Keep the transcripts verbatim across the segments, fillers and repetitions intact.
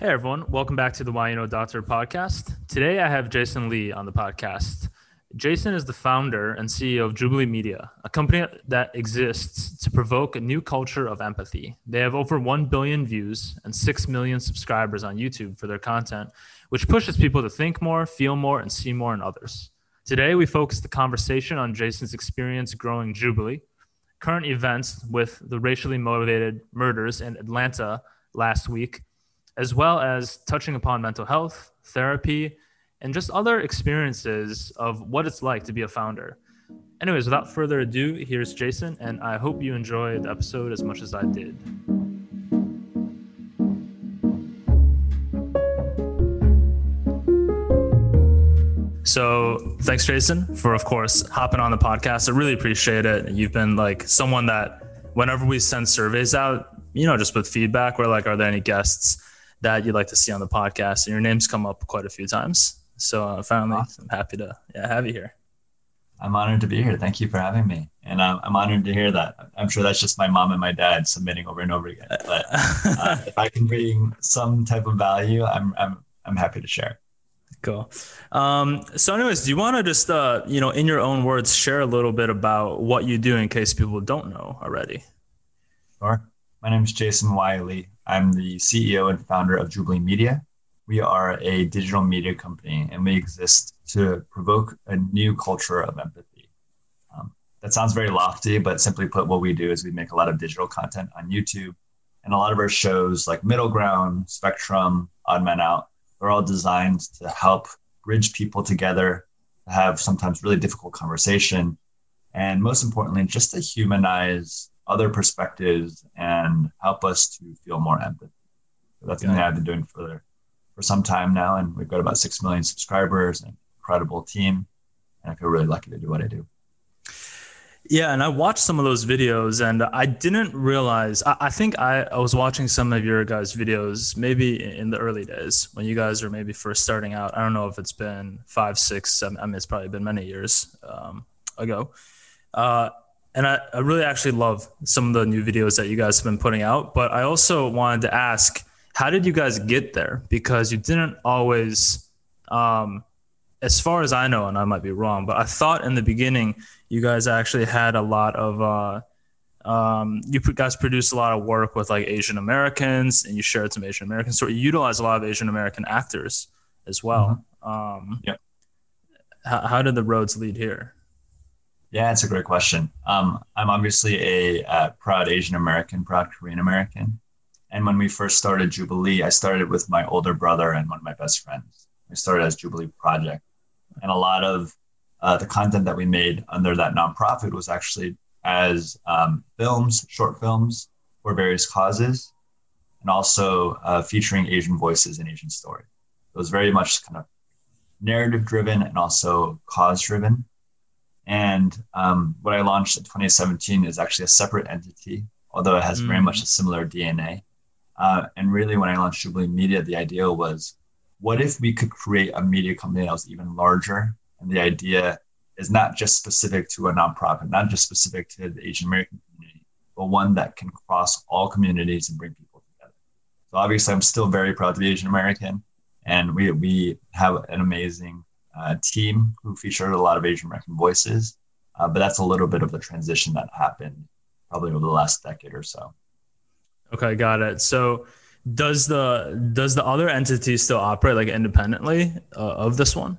Hey everyone, welcome back to the Why You Know Doctor podcast. Today I have Jason Lee on the podcast. Jason is the founder and C E O of Jubilee Media, a company that exists to provoke a new culture of empathy. They have over one billion views and six million subscribers on YouTube for their content, which pushes people to think more, feel more, and see more in others. Today we focus the conversation on Jason's experience growing Jubilee, current events with the racially motivated murders in Atlanta last week, as well as touching upon mental health, therapy, and just other experiences of what it's like to be a founder. Anyways, without further ado, here's Jason, and I hope you enjoyed the episode as much as I did. So thanks, Jason, for, of course, hopping on the podcast. I really appreciate it. You've been like someone that whenever we send surveys out, you know, just with feedback, we're like, are there any guests that you'd like to see on the podcast? And your name's come up quite a few times. So uh, finally, awesome. I'm happy to yeah, have you here. I'm honored to be here. Thank you for having me. And I'm, I'm honored to hear that. I'm sure that's just my mom and my dad submitting over and over again. But uh, if I can bring some type of value, I'm I'm I'm happy to share. Cool. Um, so anyways, do you want to just, uh, you know, in your own words, share a little bit about what you do in case people don't know already? Sure. My name is Jason Wiley. I'm the C E O and founder of Jubilee Media. We are a digital media company, and we exist to provoke a new culture of empathy. Um, that sounds very lofty, but simply put, what we do is we make a lot of digital content on YouTube, and a lot of our shows like Middle Ground, Spectrum, Odd Man Out, they're all designed to help bridge people together, to have sometimes really difficult conversation, and most importantly, just to humanize other perspectives and help us to feel more empathy. So that's something I've been doing for for some time now, and we've got about six million subscribers, an incredible team, and I feel really lucky to do what I do. Yeah, and I watched some of those videos, and I didn't realize, I, I think I, I was watching some of your guys' videos maybe in the early days when you guys were maybe first starting out. I don't know if it's been five, six, seven, I mean, it's probably been many years um, ago. Uh, And I, I really actually love some of the new videos that you guys have been putting out. But I also wanted to ask, how did you guys get there? Because you didn't always, um, as far as I know, and I might be wrong, but I thought in the beginning, you guys actually had a lot of, uh, um, you guys produced a lot of work with like Asian Americans, and you shared some Asian Americans. So you utilize a lot of Asian American actors as well. Mm-hmm. Um, yeah. How, how did the roads lead here? Yeah, it's a great question. Um, I'm obviously a uh, proud Asian American, proud Korean American. And when we first started Jubilee, I started with my older brother and one of my best friends. We started as Jubilee Project. And a lot of uh, the content that we made under that nonprofit was actually as um, films, short films for various causes, and also uh, featuring Asian voices and Asian stories. It was very much kind of narrative driven and also cause driven. And um, what I launched in twenty seventeen is actually a separate entity, although it has mm. very much a similar D N A. Uh, and really, when I launched Jubilee Media, the idea was, what if we could create a media company that was even larger? And the idea is not just specific to a nonprofit, not just specific to the Asian American community, but one that can cross all communities and bring people together. So obviously, I'm still very proud to be Asian American, and we we have an amazing Uh, team who featured a lot of Asian American voices, uh, but that's a little bit of the transition that happened probably over the last decade or so. Okay, got it. So does the does the other entity still operate like independently uh, of this one?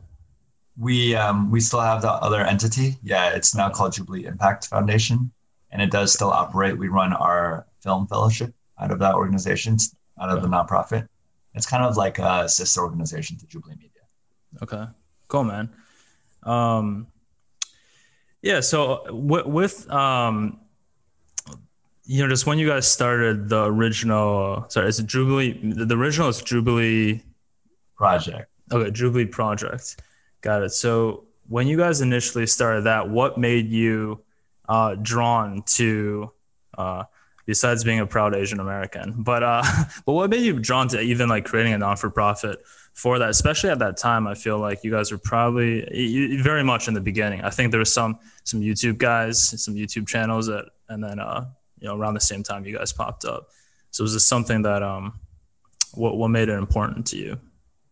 We um, we still have the other entity. Yeah, it's now called Jubilee Impact Foundation, and it does still operate. We run our film fellowship out of that organization, out of okay. the nonprofit. It's kind of like a sister organization to Jubilee Media. Okay. Cool, man. Um, yeah. So w- with, um, you know, just when you guys started the original, sorry, is it Jubilee? The original is Jubilee Project. Okay. Jubilee Project. Got it. So when you guys initially started that, what made you uh, drawn to, uh, besides being a proud Asian American, but, uh, but what made you drawn to even like creating a non-for-profit for that, especially at that time? I feel like you guys were probably you, very much in the beginning. I think there was some some YouTube guys, some YouTube channels that, and then uh, you know, around the same time you guys popped up. So was this something that um, What what made it important to you?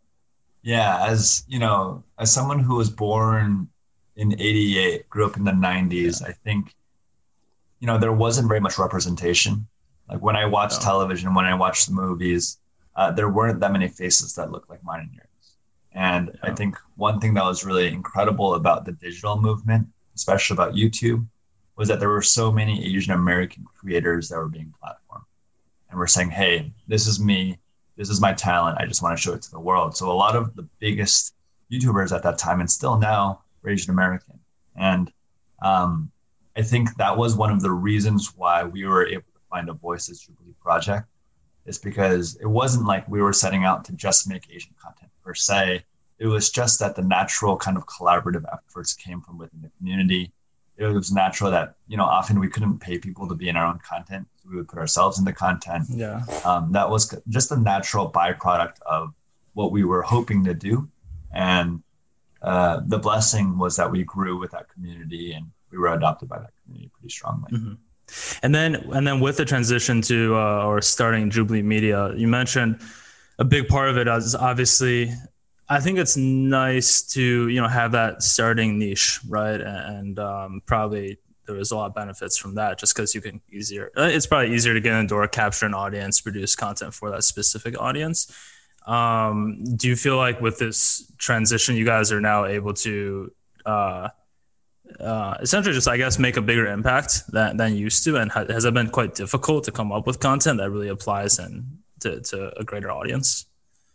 Yeah, as you know, as someone who was born in eighty-eight, grew up in the nineties, yeah. I think, you know, there wasn't very much representation. Like when I watched no. television, when I watched the movies, uh, there weren't that many faces that looked like mine and yours. And yeah. I think one thing that was really incredible about the digital movement, especially about YouTube, was that there were so many Asian American creators that were being platformed. And we're saying, hey, this is me. This is my talent. I just want to show it to the world. So a lot of the biggest YouTubers at that time, and still now, were Asian American. And um, I think that was one of the reasons why we were able to find a Voices Jubilee project, is because it wasn't like we were setting out to just make Asian content per se. It was just that the natural kind of collaborative efforts came from within the community. It was natural that, you know, often we couldn't pay people to be in our own content. So we would put ourselves in the content. Yeah. Um, that was just a natural byproduct of what we were hoping to do. And uh, the blessing was that we grew with that community and we were adopted by that community pretty strongly. Mm-hmm. And then, and then with the transition to, uh, or starting Jubilee Media, you mentioned a big part of it is obviously, I think it's nice to, you know, have that starting niche, right? And um, probably there was a lot of benefits from that, just because you can easier, it's probably easier to get in the door, capture an audience, produce content for that specific audience. Um, do you feel like with this transition, you guys are now able to uh, uh, essentially just, I guess, make a bigger impact than, than used to? And ha- has it been quite difficult to come up with content that really applies and to, to a greater audience?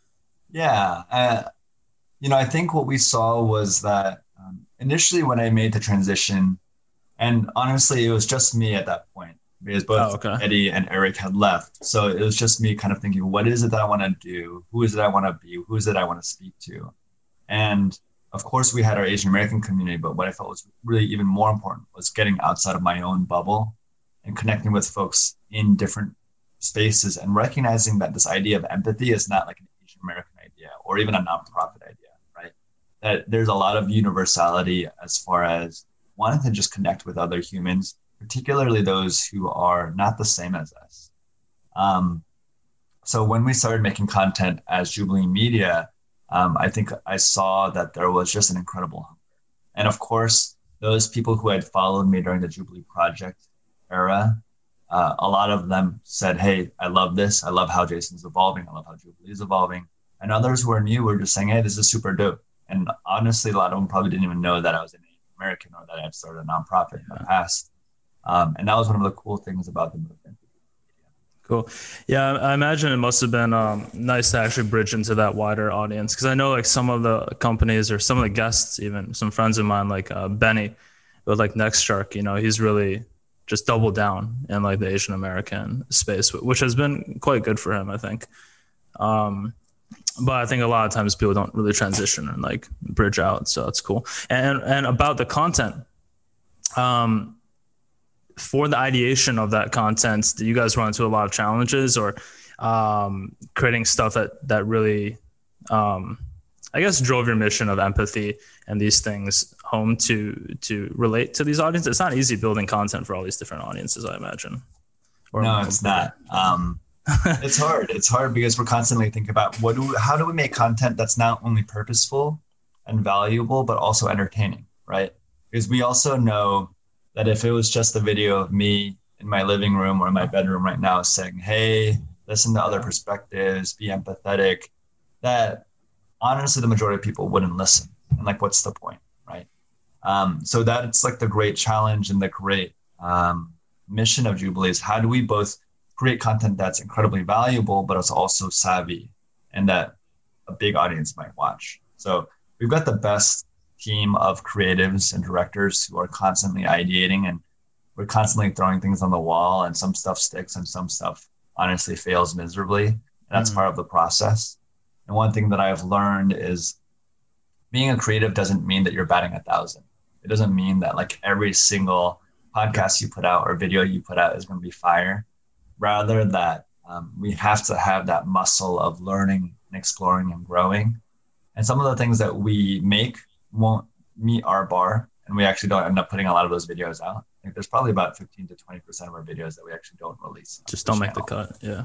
Yeah. Uh, you know, I think what we saw was that um, initially when I made the transition, and honestly, it was just me at that point, because both oh, okay. Eddie and Eric had left. So it was just me kind of thinking, what is it that I want to do? Who is it I want to be? Who is it I want to speak to? And of course, we had our Asian American community, but what I felt was really even more important was getting outside of my own bubble and connecting with folks in different spaces and recognizing that this idea of empathy is not like an Asian American idea or even a nonprofit idea, right? That there's a lot of universality as far as wanting to just connect with other humans, particularly those who are not the same as us. Um, so when we started making content as Jubilee Media, um, I think I saw that there was just an incredible hunger. And of course, those people who had followed me during the Jubilee Project era, uh, a lot of them said, hey, I love this. I love how Jason's evolving. I love how Jubilee is evolving. And others who are new were just saying, hey, this is super dope. And honestly, a lot of them probably didn't even know that I was an Asian American or that I had started a nonprofit yeah. in the past. Um, and that was one of the cool things about the movement. Cool. Yeah, I imagine it must have been um, nice to actually bridge into that wider audience, because I know like some of the companies or some of the guests, even some friends of mine, like uh, Benny, with like Nextshark, you know, he's really just doubled down in like the Asian American space, which has been quite good for him, I think. Um, but I think a lot of times people don't really transition and like bridge out, so that's cool. And and about the content, um. for the ideation of that content, do you guys run into a lot of challenges or um, creating stuff that, that really, um, I guess, drove your mission of empathy and these things home to to relate to these audiences? It's not easy building content for all these different audiences, I imagine. Or no, it's not. Um, it's hard. It's hard because we're constantly thinking about what do we, how do we make content that's not only purposeful and valuable, but also entertaining, right? Because we also know that if it was just a video of me in my living room or in my bedroom right now saying, hey, listen to other perspectives, be empathetic, that honestly, the majority of people wouldn't listen. And like, what's the point, right? Um, so that's like the great challenge and the great um, mission of Jubilee is how do we both create content that's incredibly valuable, but it's also savvy and that a big audience might watch. So we've got the best team of creatives and directors who are constantly ideating, and we're constantly throwing things on the wall, and some stuff sticks and some stuff honestly fails miserably. And that's mm-hmm. part of the process. And one thing that I've learned is being a creative doesn't mean that you're batting a thousand. It doesn't mean that like every single podcast you put out or video you put out is going to be fire. Rather that um, we have to have that muscle of learning and exploring and growing. And some of the things that we make won't meet our bar, and we actually don't end up putting a lot of those videos out. I think there's probably about fifteen to twenty percent of our videos that we actually don't release. Just don't make the cut. Yeah.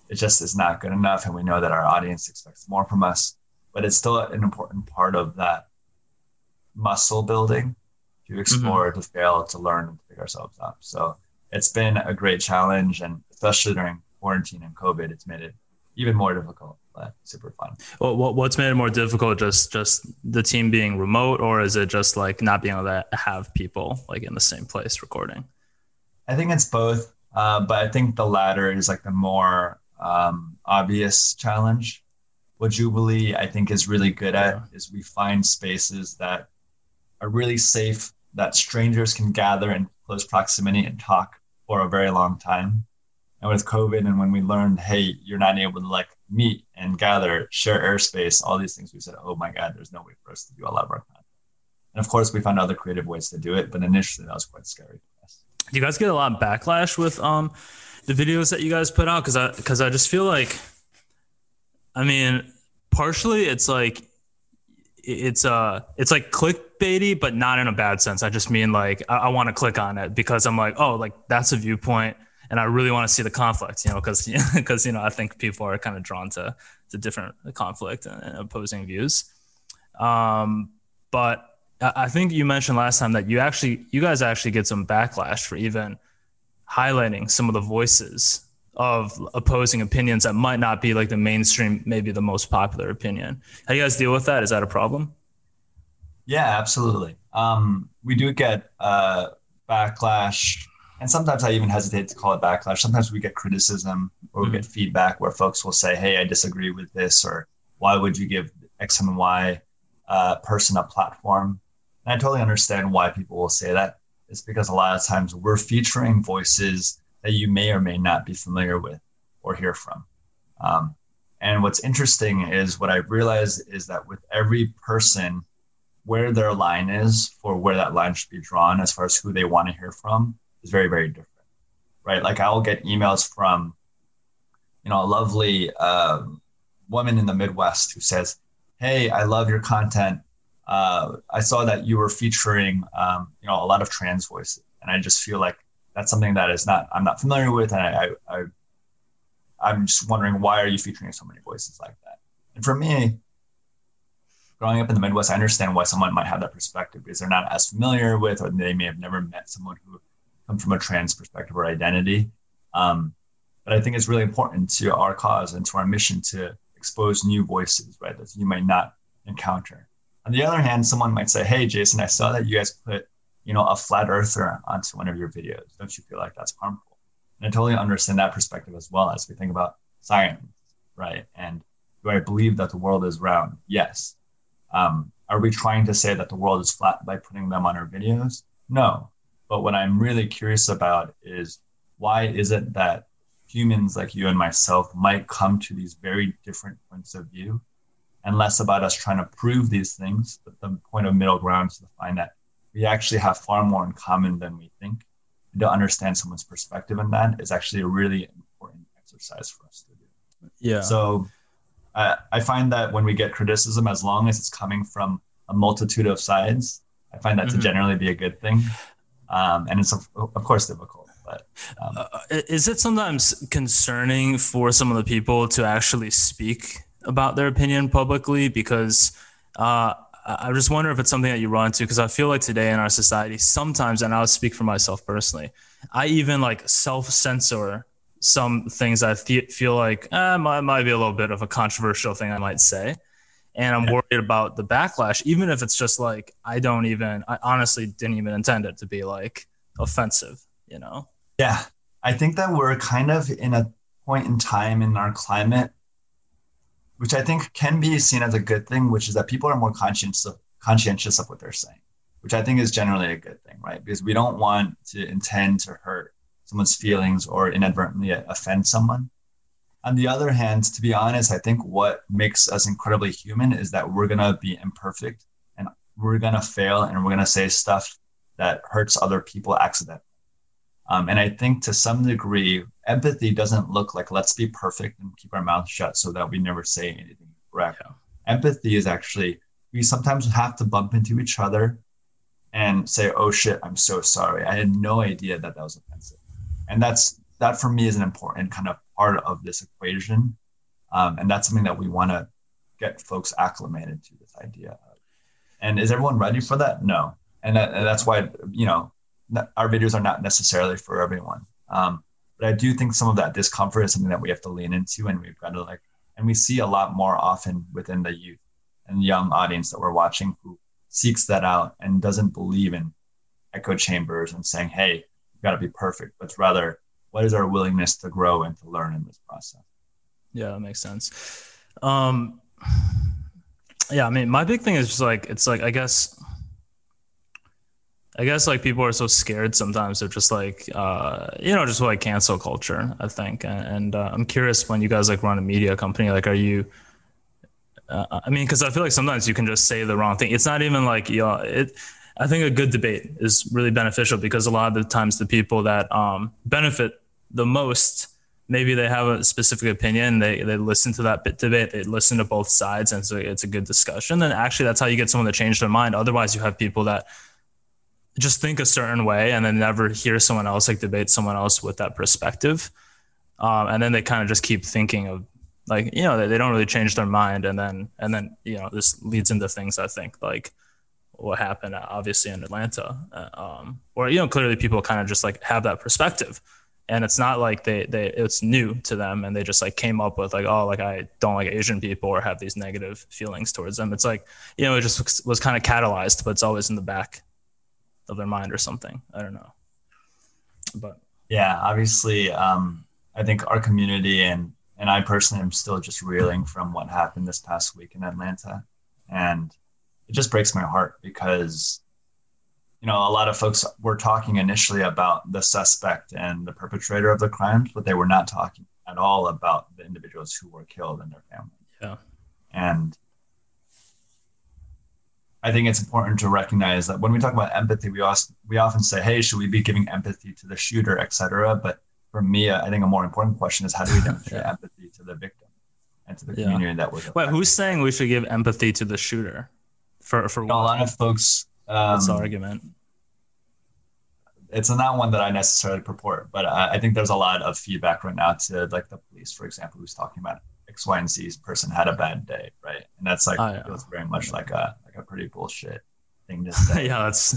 it just is not good enough. And we know that our audience expects more from us, but it's still an important part of that muscle building to explore, mm-hmm. to fail, to learn, and to pick ourselves up. So it's been a great challenge. And especially during quarantine and COVID, it's made it even more difficult, but super fun. Well, what's made it more difficult? Just, just the team being remote, or is it just like not being able to have people like in the same place recording? I think it's both. Uh, but I think the latter is like the more um, obvious challenge. What Jubilee, I think, is really good at yeah. is we find spaces that are really safe, that strangers can gather in close proximity and talk for a very long time. And with COVID, and when we learned, hey, you're not able to like meet and gather, share airspace, all these things, we said, oh my God, there's no way for us to do a lot of our content. And of course, we found other creative ways to do it, but initially that was quite scary for us. Do you guys get a lot of backlash with um the videos that you guys put out? Because I because I just feel like, I mean, partially it's like it's uh it's like clickbaity, but not in a bad sense. I just mean like I, I want to click on it because I'm like, oh, like that's a viewpoint, and I really want to see the conflict, you know, because because you know I think people are kind of drawn to to different conflict and opposing views. Um, but I think you mentioned last time that you actually, you guys actually get some backlash for even highlighting some of the voices of opposing opinions that might not be like the mainstream, maybe the most popular opinion. How do you guys deal with that? Is that a problem? Yeah, absolutely. Um, we do get uh, backlash, and sometimes I even hesitate to call it backlash. Sometimes we get criticism or we mm-hmm. get feedback where folks will say, hey, I disagree with this, or why would you give X and Y uh, person a platform? And I totally understand why people will say that. It's because a lot of times we're featuring voices that you may or may not be familiar with or hear from. Um, and what's interesting is what I've realized is that with every person, where their line is for where that line should be drawn as far as who they want to hear from is very, very different, right? Like I'll get emails from, you know, a lovely uh, woman in the Midwest who says, hey, I love your content. Uh, I saw that you were featuring, um, you know, a lot of trans voices, and I just feel like that's something that is not I'm not familiar with, and I, I, I I'm just wondering, why are you featuring so many voices like that? And for me, growing up in the Midwest, I understand why someone might have that perspective because they're not as familiar with, or they may have never met someone who comes from a trans perspective or identity. Um, but I think it's really important to our cause and to our mission to expose new voices, right, that you might not encounter. On the other hand, someone might say, hey, Jason, I saw that you guys put, you know, a flat earther onto one of your videos. Don't you feel like that's harmful? And I totally understand that perspective as well as we think about science, right? And do I believe that the world is round? Yes. Um, are we trying to say that the world is flat by putting them on our videos? No. But what I'm really curious about is, why is it that humans like you and myself might come to these very different points of view, and less about us trying to prove these things, but the point of middle ground is to find that we actually have far more in common than we think. And to understand someone's perspective in that is actually a really important exercise for us to do. Yeah. So uh, I find that when we get criticism, as long as it's coming from a multitude of sides, I find that mm-hmm. to generally be a good thing. Um, and it's, of, of course, difficult. But, um, uh, is it sometimes concerning for some of the people to actually speak about their opinion publicly? Because uh, I just wonder if it's something that you run into, because I feel like today in our society, sometimes, and I'll speak for myself personally, I even like self-censor some things I th- feel like eh, might, might be a little bit of a controversial thing I might say. And I'm yeah. worried about the backlash, even if it's just like, I don't even, I honestly didn't even intend it to be like offensive, you know? Yeah. I think that we're kind of in a point in time in our climate, which I think can be seen as a good thing, which is that people are more conscientious of, conscientious of what they're saying, which I think is generally a good thing, right? Because we don't want to intend to hurt someone's feelings or inadvertently offend someone. On the other hand, to be honest, I think what makes us incredibly human is that we're going to be imperfect and we're going to fail and we're going to say stuff that hurts other people accidentally. Um, and I think to some degree, empathy doesn't look like let's be perfect and keep our mouth shut so that we never say anything incorrect. Yeah. Empathy is actually, we sometimes have to bump into each other and say, oh shit, I'm so sorry. I had no idea that that was offensive. And that's that for me is an important kind of part of this equation. Um, and that's something that we want to get folks acclimated to this idea of. And is everyone ready for that? No. And, that, and that's why, you know, our videos are not necessarily for everyone. Um, but I do think some of that discomfort is something that we have to lean into, and we've got to like, and we see a lot more often within the youth and young audience that we're watching who seeks that out and doesn't believe in echo chambers and saying, hey, you got to be perfect, but rather, what is our willingness to grow and to learn in this process? Yeah, that makes sense. Um, yeah, I mean, my big thing is just like, it's like, I guess, I guess like people are so scared sometimes of just like, uh, you know, just like cancel culture, I think. And, and uh, I'm curious, when you guys like run a media company, like, are you, uh, I mean, cause I feel like sometimes you can just say the wrong thing. It's not even like, you know, it, I think a good debate is really beneficial, because a lot of the times the people that um, benefit the most, maybe they have a specific opinion, they they listen to that debate, they listen to both sides, and so it's a good discussion. And actually that's how you get someone to change their mind. Otherwise you have people that just think a certain way and then never hear someone else like debate someone else with that perspective. Um, and then they kind of just keep thinking of like, you know, they, they don't really change their mind. And then, and then, you know, this leads into things I think like what happened obviously in Atlanta, uh, um, or, you know, clearly people kind of just like have that perspective. And it's not like they, they, it's new to them and they just like came up with like, oh, like I don't like Asian people or have these negative feelings towards them. It's like, you know, it just was kind of catalyzed, but it's always in the back of their mind or something. I don't know. But yeah, obviously, um, I think our community and, and I personally am still just reeling from what happened this past week in Atlanta. And it just breaks my heart because, you know, a lot of folks were talking initially about the suspect and the perpetrator of the crimes, but they were not talking at all about the individuals who were killed and their families. Yeah. And I think it's important to recognize that when we talk about empathy, we also, we often say, hey, should we be giving empathy to the shooter, et cetera? But for me, I think a more important question is how do we demonstrate yeah. empathy to the victim and to the yeah. community that was affected? Wait, who's saying we should give empathy to the shooter? For for you know, a lot of folks. Um, What's the argument? It's not one that I necessarily purport, but I, I think there's a lot of feedback right now to like the police, for example, who's talking about X, Y, and Z's person had a bad day, right? And that's like oh, yeah. feels very much like a like a pretty bullshit thing to say. yeah, that's.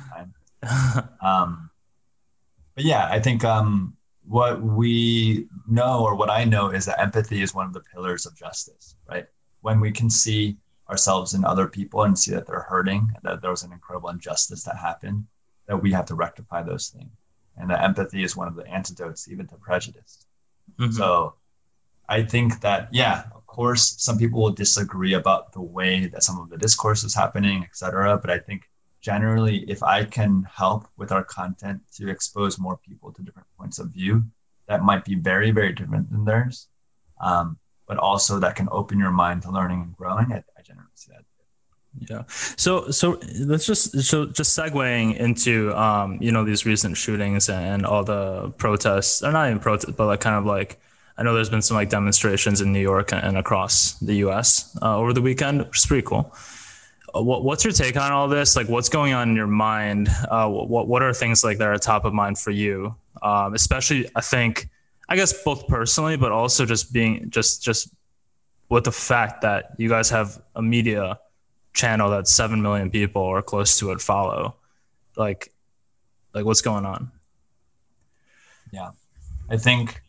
um, but yeah, I think um, what we know, or what I know, is that empathy is one of the pillars of justice, right? When we can see ourselves in other people and see that they're hurting, that there was an incredible injustice that happened, that we have to rectify those things. And that empathy is one of the antidotes even to prejudice. Mm-hmm. So I think that, yeah, of course, some people will disagree about the way that some of the discourse is happening, et cetera. But I think generally, if I can help with our content to expose more people to different points of view, that might be very, very different than theirs. Um, but also that can open your mind to learning and growing. I, I generally see that. Yeah. So, so let's just, so just segueing into, um, you know, these recent shootings and all the protests, or not even protests, but like kind of like, I know there's been some like demonstrations in New York and across the U S uh, over the weekend, which is pretty cool. Uh, what, what's your take on all this? Like what's going on in your mind? Uh, what, what are things like that are top of mind for you? Um, especially, I think, I guess both personally, but also just being just, just with the fact that you guys have a media channel that seven million people or close to it follow, like, like what's going on? Yeah, I think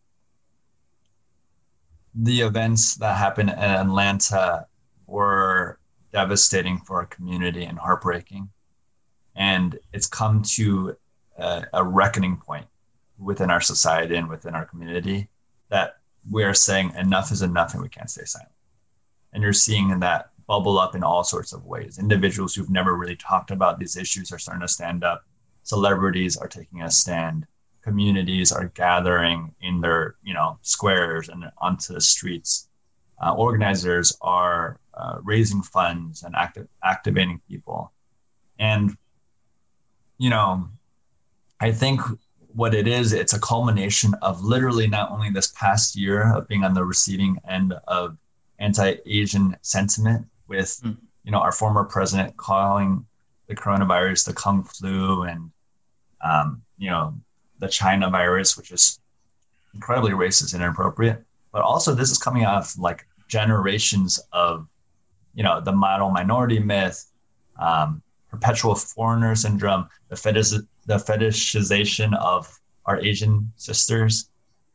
the events that happened in Atlanta were devastating for our community and heartbreaking. And it's come to a, a reckoning point within our society and within our community that we are saying enough is enough and we can't stay silent. And you're seeing that bubble up in all sorts of ways. Individuals who've never really talked about these issues are starting to stand up. Celebrities are taking a stand. Communities are gathering in their, you know, squares and onto the streets. Uh, organizers are uh, raising funds and active, activating people. And, you know, I think what it is, it's a culmination of literally not only this past year of being on the receiving end of anti-Asian sentiment with, mm. you know, our former president calling the coronavirus the Kung flu and, um, you know, the China virus, which is incredibly racist and inappropriate. But also this is coming out of like generations of, you know, the model minority myth, um, perpetual foreigner syndrome, the fetish, the fetishization of our Asian sisters.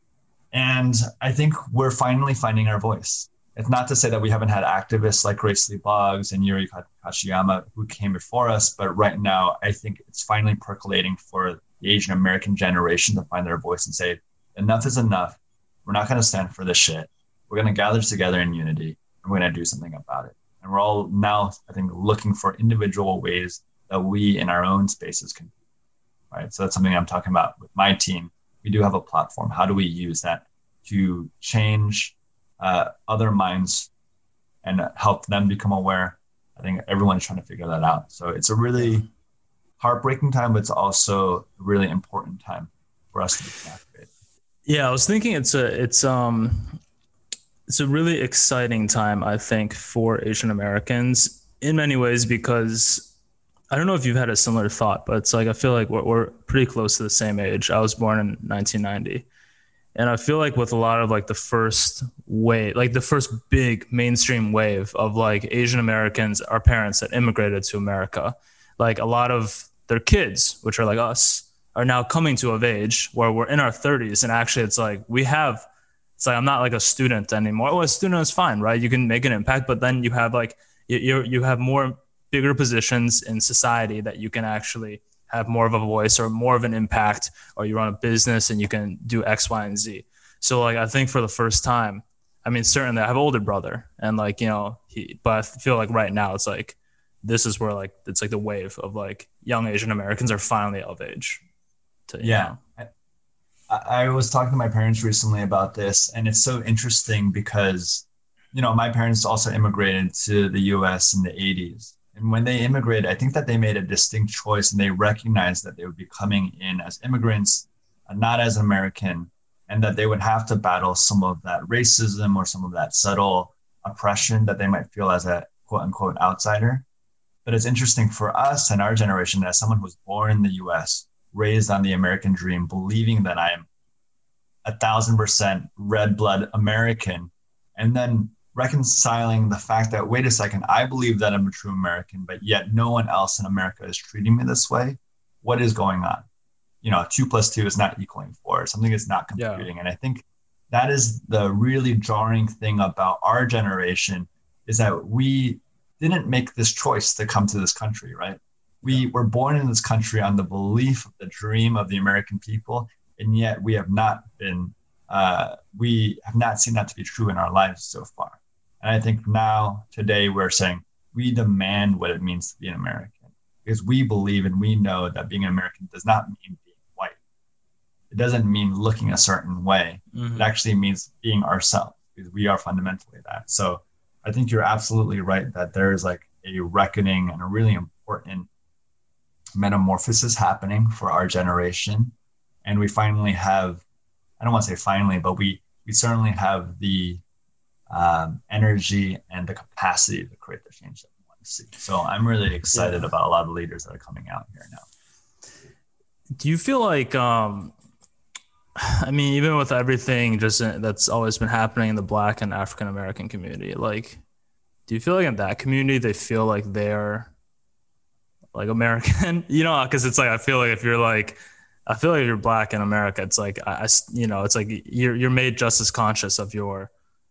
And I think we're finally finding our voice. It's not to say that we haven't had activists like Grace Lee Boggs and Yuri Kashiyama who came before us, but right now I think it's finally percolating for the Asian American generation to find their voice and say, enough is enough. We're not going to stand for this shit. We're going to gather together in unity and we're going to do something about it. And we're all now, I think, looking for individual ways that we in our own spaces can, right? So that's something I'm talking about with my team. We do have a platform. How do we use that to change uh, other minds and help them become aware? I think everyone's trying to figure that out. So it's a really heartbreaking time, but it's also a really important time for us to be activated. Yeah, I was thinking it's a it's um it's a really exciting time, I think, for Asian Americans in many ways, because I don't know if you've had a similar thought, but it's like I feel like we're, we're pretty close to the same age. I was born in nineteen ninety. And I feel like with a lot of like the first wave, like the first big mainstream wave of like Asian Americans, our parents that immigrated to America, like a lot of their kids, which are like us, are now coming to of age where we're in our thirties. And actually it's like we have, it's like I'm not like a student anymore. Well, a student is fine, right? You can make an impact, but then you have like, you you you have more bigger positions in society that you can actually have more of a voice or more of an impact, or you run a business and you can do X, Y, and Z. So like, I think for the first time, I mean, certainly I have an older brother and like, you know, he, but I feel like right now it's like, this is where like, it's like the wave of like young Asian Americans are finally of age. To, yeah. I, I was talking to my parents recently about this, and it's so interesting because, you know, my parents also immigrated to the U S in the eighties. And when they immigrated, I think that they made a distinct choice, and they recognized that they would be coming in as immigrants, uh, not as American, and that they would have to battle some of that racism or some of that subtle oppression that they might feel as a quote unquote outsider. But it's interesting for us and our generation, as someone who was born in the U S, raised on the American dream, believing that I am a thousand percent red blood American, and then reconciling the fact that, wait a second, I believe that I'm a true American, but yet no one else in America is treating me this way. What is going on? You know, two plus two is not equaling four. Something is not computing. Yeah. And I think that is the really jarring thing about our generation, is that we didn't make this choice to come to this country, right? We yeah. were born in this country on the belief of the dream of the American people, and yet we have not been, uh, we have not seen that to be true in our lives so far. And I think now, today, we're saying we demand what it means to be an American, because we believe and we know that being an American does not mean being white. It doesn't mean looking a certain way. Mm-hmm. It actually means being ourselves, because we are fundamentally that. So I think you're absolutely right that there is like a reckoning and a really important metamorphosis happening for our generation. And we finally have, I don't want to say finally, but we we certainly have the um, energy and the capacity to create the change that we want to see. So I'm really excited yeah. about a lot of the leaders that are coming out here now. Do you feel like, um, I mean, even with everything just that's always been happening in the Black and African American community, like, do you feel like in that community, they feel like they're like American, you know, because it's like, I feel like if you're like, I feel like if you're Black in America, it's like, I, I you know, it's like you're, you're made just as conscious of your,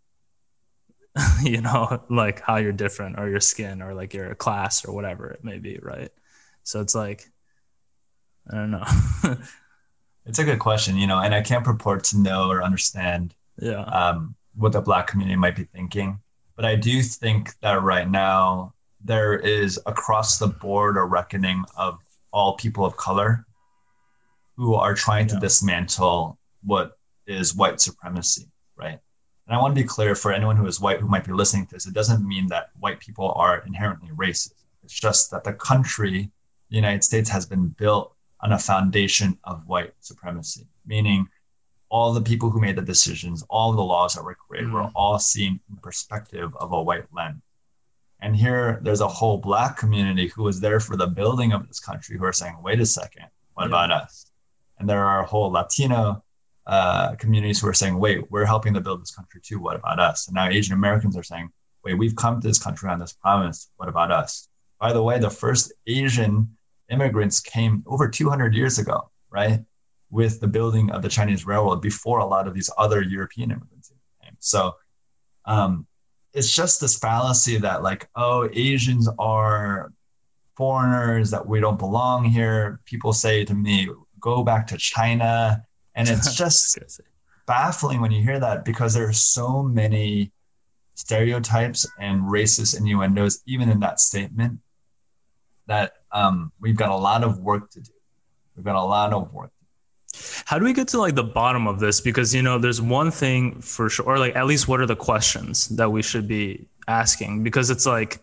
you know, like how you're different, or your skin, or like your class, or whatever it may be. Right. So it's like, I don't know. It's a good question, you know, and I can't purport to know or understand yeah. um, what the Black community might be thinking. But I do think that right now there is across the board a reckoning of all people of color who are trying yeah. to dismantle what is white supremacy, right? And I want to be clear for anyone who is white who might be listening to this, it doesn't mean that white people are inherently racist. It's just that the country, the United States, has been built on a foundation of white supremacy, meaning all the people who made the decisions, all the laws that were created, mm-hmm. were all seen from the perspective of a white lens. And here there's a whole Black community who was there for the building of this country who are saying, wait a second, what yeah. about us? And there are a whole Latino uh, communities who are saying, wait, we're helping to build this country too. What about us? And now Asian Americans are saying, wait, we've come to this country on this promise. What about us? By the way, the first Asian immigrants came over two hundred years ago, right? With the building of the Chinese railroad before a lot of these other European immigrants came. So um, it's just this fallacy that like, oh, Asians are foreigners, that we don't belong here. People say to me, go back to China. And it's just baffling when you hear that, because there are so many stereotypes and racist innuendos, even in that statement, that um, we've got a lot of work to do. We've got a lot of work. How do we get to like the bottom of this? Because, you know, there's one thing for sure, or like at least what are the questions that we should be asking? Because it's like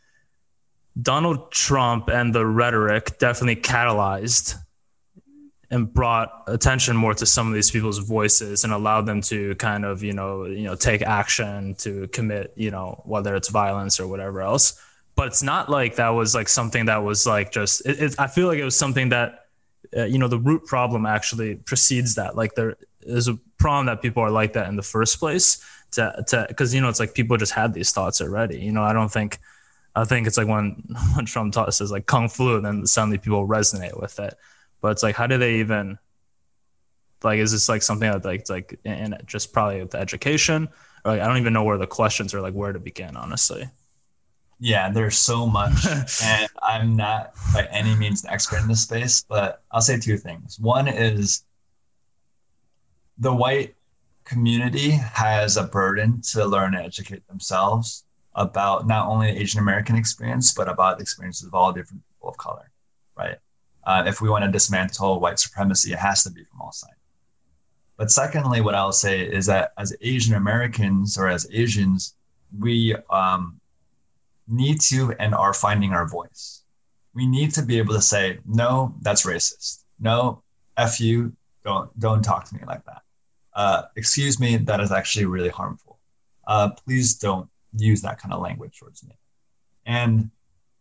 Donald Trump and the rhetoric definitely catalyzed and brought attention more to some of these people's voices and allowed them to kind of, you know, you know, take action to commit, you know, whether it's violence or whatever else. But it's not like that was like something that was like just, it, it, I feel like it was something that, uh, you know, the root problem actually precedes that. Like there is a problem that people are like that in the first place to, to, cause you know, it's like people just had these thoughts already. You know, I don't think, I think it's like when, when Trump taught, says like Kung Flu, then suddenly people resonate with it. But it's like, how do they even, like, is this like something that like, it's like, in just probably with the education, or like, I don't even know where the questions are, like where to begin, honestly. Yeah, there's so much, and I'm not by any means an expert in this space, but I'll say two things. One is the white community has a burden to learn and educate themselves about not only the Asian American experience, but about the experiences of all different people of color, right? Uh, if we want to dismantle white supremacy, it has to be from all sides. But secondly, what I'll say is that as Asian Americans or as Asians, we um, need to and are finding our voice. We need to be able to say, no, that's racist. No, F you, don't, don't talk to me like that. Uh, excuse me, that is actually really harmful. Uh, please don't use that kind of language towards me. And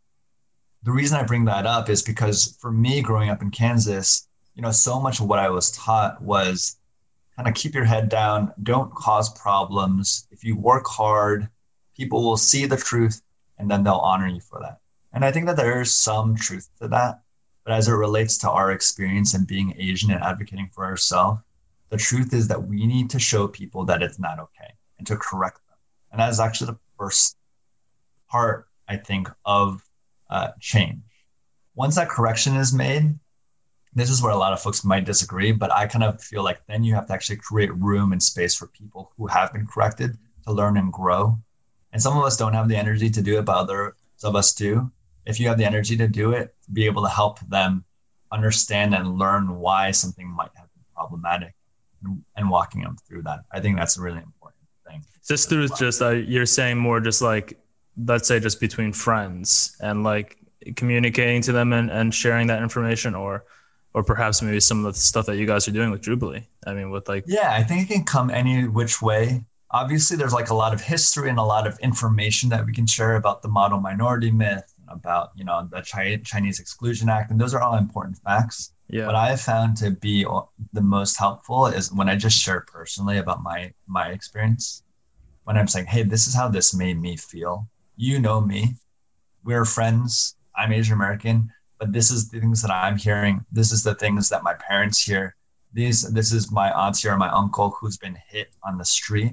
the reason I bring that up is because for me, growing up in Kansas, you know, so much of what I was taught was kind of keep your head down, don't cause problems. If you work hard, people will see the truth and then they'll honor you for that. And I think that there is some truth to that. But as it relates to our experience and being Asian and advocating for ourselves, the truth is that we need to show people that it's not okay and to correct them. And that is actually the first part, I think, of uh, change. Once that correction is made, this is where a lot of folks might disagree, but I kind of feel like then you have to actually create room and space for people who have been corrected to learn and grow. And some of us don't have the energy to do it, but others of us do. If you have the energy to do it, be able to help them understand and learn why something might have been problematic and, and walking them through that. I think that's a really important thing. Just through just, uh, you're saying more just like, let's say just between friends and like communicating to them and, and sharing that information, or or perhaps maybe some of the stuff that you guys are doing with Jubilee. I mean, with like... Yeah, I think it can come any which way. Obviously, there's like a lot of history and a lot of information that we can share about the model minority myth, about, you know, the Chinese Exclusion Act, and those are all important facts. Yeah. What I have found to be the most helpful is when I just share personally about my my experience. When I'm saying, hey, this is how this made me feel. You know me. We're friends. I'm Asian American, but this is the things that I'm hearing. This is the things that my parents hear. These, this is my auntie or my uncle who's been hit on the street.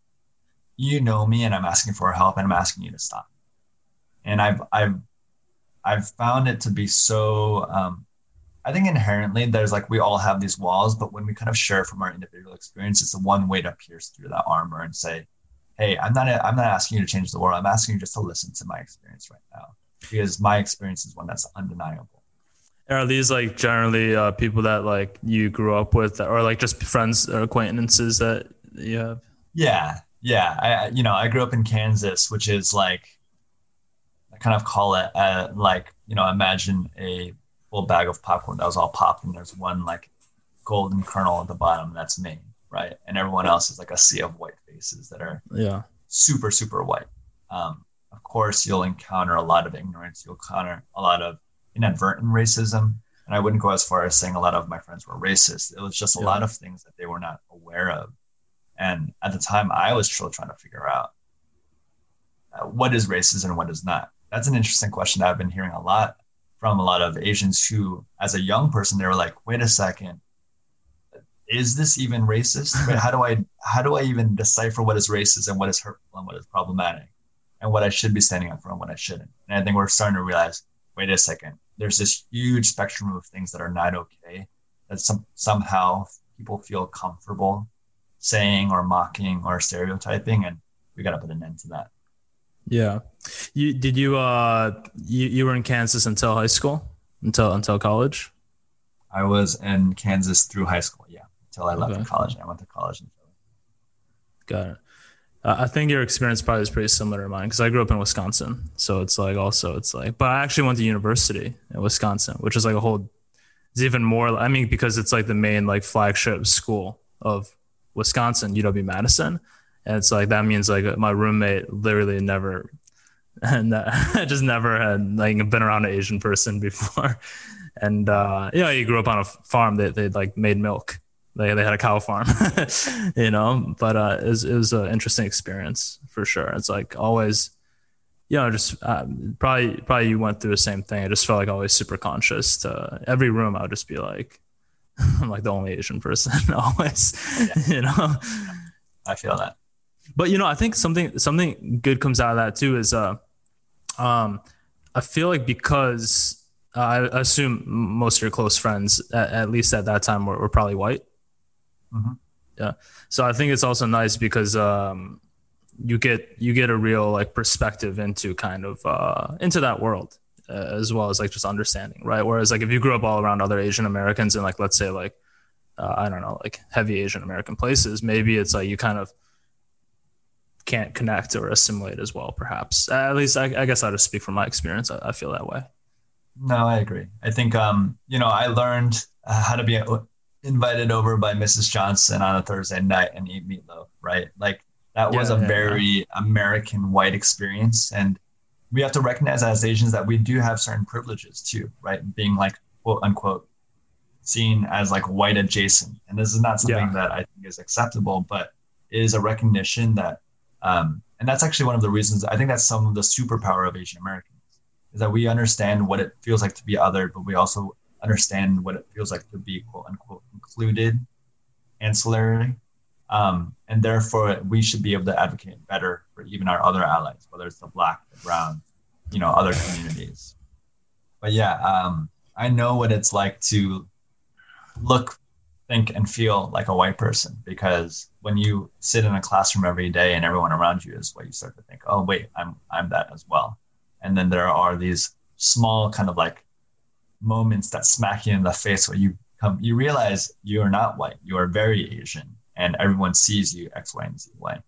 You know me, and I'm asking for help, and I'm asking you to stop. And I've I've I've found it to be so. Um, I think inherently there's like we all have these walls, but when we kind of share from our individual experience, it's the one way to pierce through that armor and say, hey, I'm not, I'm not asking you to change the world. I'm asking you just to listen to my experience right now, because my experience is one that's undeniable. Are these like generally uh, people that like you grew up with, or like just friends or acquaintances that you have? Yeah. Yeah. I, you know, I grew up in Kansas, which is like, I kind of call it uh, like, you know, imagine a full bag of popcorn that was all popped and there's one like golden kernel at the bottom. That's me. Right. And everyone else is like a sea of white faces that are yeah super, super white. Um, of course, you'll encounter a lot of ignorance. You'll encounter a lot of inadvertent racism. And I wouldn't go as far as saying a lot of my friends were racist. It was just a yeah. lot of things that they were not aware of. And at the time, I was still trying to figure out uh, what is racist and what is not. That's an interesting question that I've been hearing a lot from a lot of Asians who, as a young person, they were like, wait a second, is this even racist? Wait, how do I how do I even decipher what is racist and what is hurtful and what is problematic and what I should be standing up for and what I shouldn't? And I think we're starting to realize, wait a second, there's this huge spectrum of things that are not okay, that some somehow people feel comfortable saying or mocking or stereotyping, and we got to put an end to that. Yeah. You did you uh you, you were in Kansas until high school? Until until college? I was in Kansas through high school, yeah. Until I left okay. college. I went to college in Philly. Got it. Uh, I think your experience probably is pretty similar to mine because I grew up in Wisconsin. So it's like also it's like but I actually went to university in Wisconsin, which is like a whole it's even more I mean, because it's like the main like flagship school of Wisconsin, U W Madison. And it's like, that means like my roommate literally never, and I just never had like been around an Asian person before. And, uh, you know, he grew up on a farm that they like made milk. They they had a cow farm, you know, but, uh, it was, it was an interesting experience for sure. It's like always, you know, just, uh, probably, probably you went through the same thing. I just felt like always super conscious to every room. I would just be like, I'm like the only Asian person always, yeah. you know, I feel that. But, you know, I think something something good comes out of that, too, is uh, um, I feel like because uh, I assume most of your close friends, at, at least at that time, were, were probably white. Mm-hmm. Yeah. So I think it's also nice because um, you get you get a real like perspective into kind of uh, into that world uh, as well as like just understanding. Right. Whereas like if you grew up all around other Asian Americans and like, let's say like, uh, I don't know, like heavy Asian American places, maybe it's like you kind of can't connect or assimilate as well, perhaps. At least I, I guess I'll just speak from my experience. I, I feel that way. No, I agree. I think, um, you know, I learned uh, how to be invited over by Missus Johnson on a Thursday night and eat meatloaf, right? Like that was yeah, a yeah, very yeah. American white experience. And we have to recognize as Asians that we do have certain privileges too, right? Being like, quote unquote, seen as like white adjacent. And this is not something yeah. that I think is acceptable, but it is a recognition that Um, and that's actually one of the reasons I think that's some of the superpower of Asian Americans is that we understand what it feels like to be other, but we also understand what it feels like to be quote unquote included, ancillary. Um, and therefore we should be able to advocate better for even our other allies, whether it's the Black, the brown, you know, other communities. But yeah, um, I know what it's like to look, think and feel like a white person, because when you sit in a classroom every day and everyone around you is what you start to think, oh wait, I'm I'm that as well. And then there are these small kind of like moments that smack you in the face where you come you realize you are not white, you are very Asian, and everyone sees you X, Y, and Z way.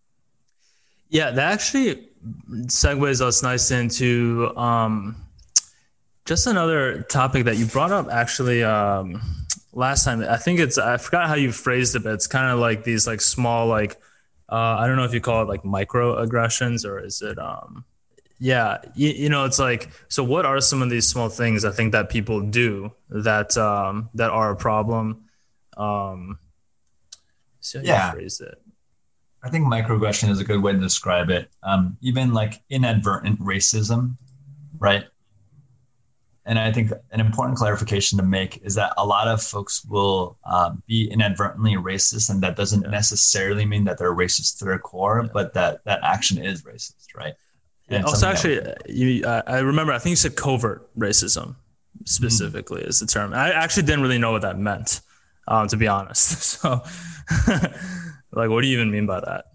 Yeah, that actually segues us nice into um just another topic that you brought up actually um last time. I think it's, I forgot how you phrased it, but it's kind of like these like small, like, uh, I don't know if you call it like microaggressions or is it, um, yeah, you, you know, it's like, so what are some of these small things I think that people do that, um, that are a problem? Um, so how yeah. you phrase it. I think microaggression is a good way to describe it. Um, even like inadvertent racism, right? And I think an important clarification to make is that a lot of folks will um, be inadvertently racist, and that doesn't yeah. necessarily mean that they're racist to their core, yeah. but that that action is racist, right? Yeah, also, actually, that- you, uh, I remember, I think you said covert racism specifically mm-hmm. is the term. I actually didn't really know what that meant, um, to be honest. So, like, what do you even mean by that?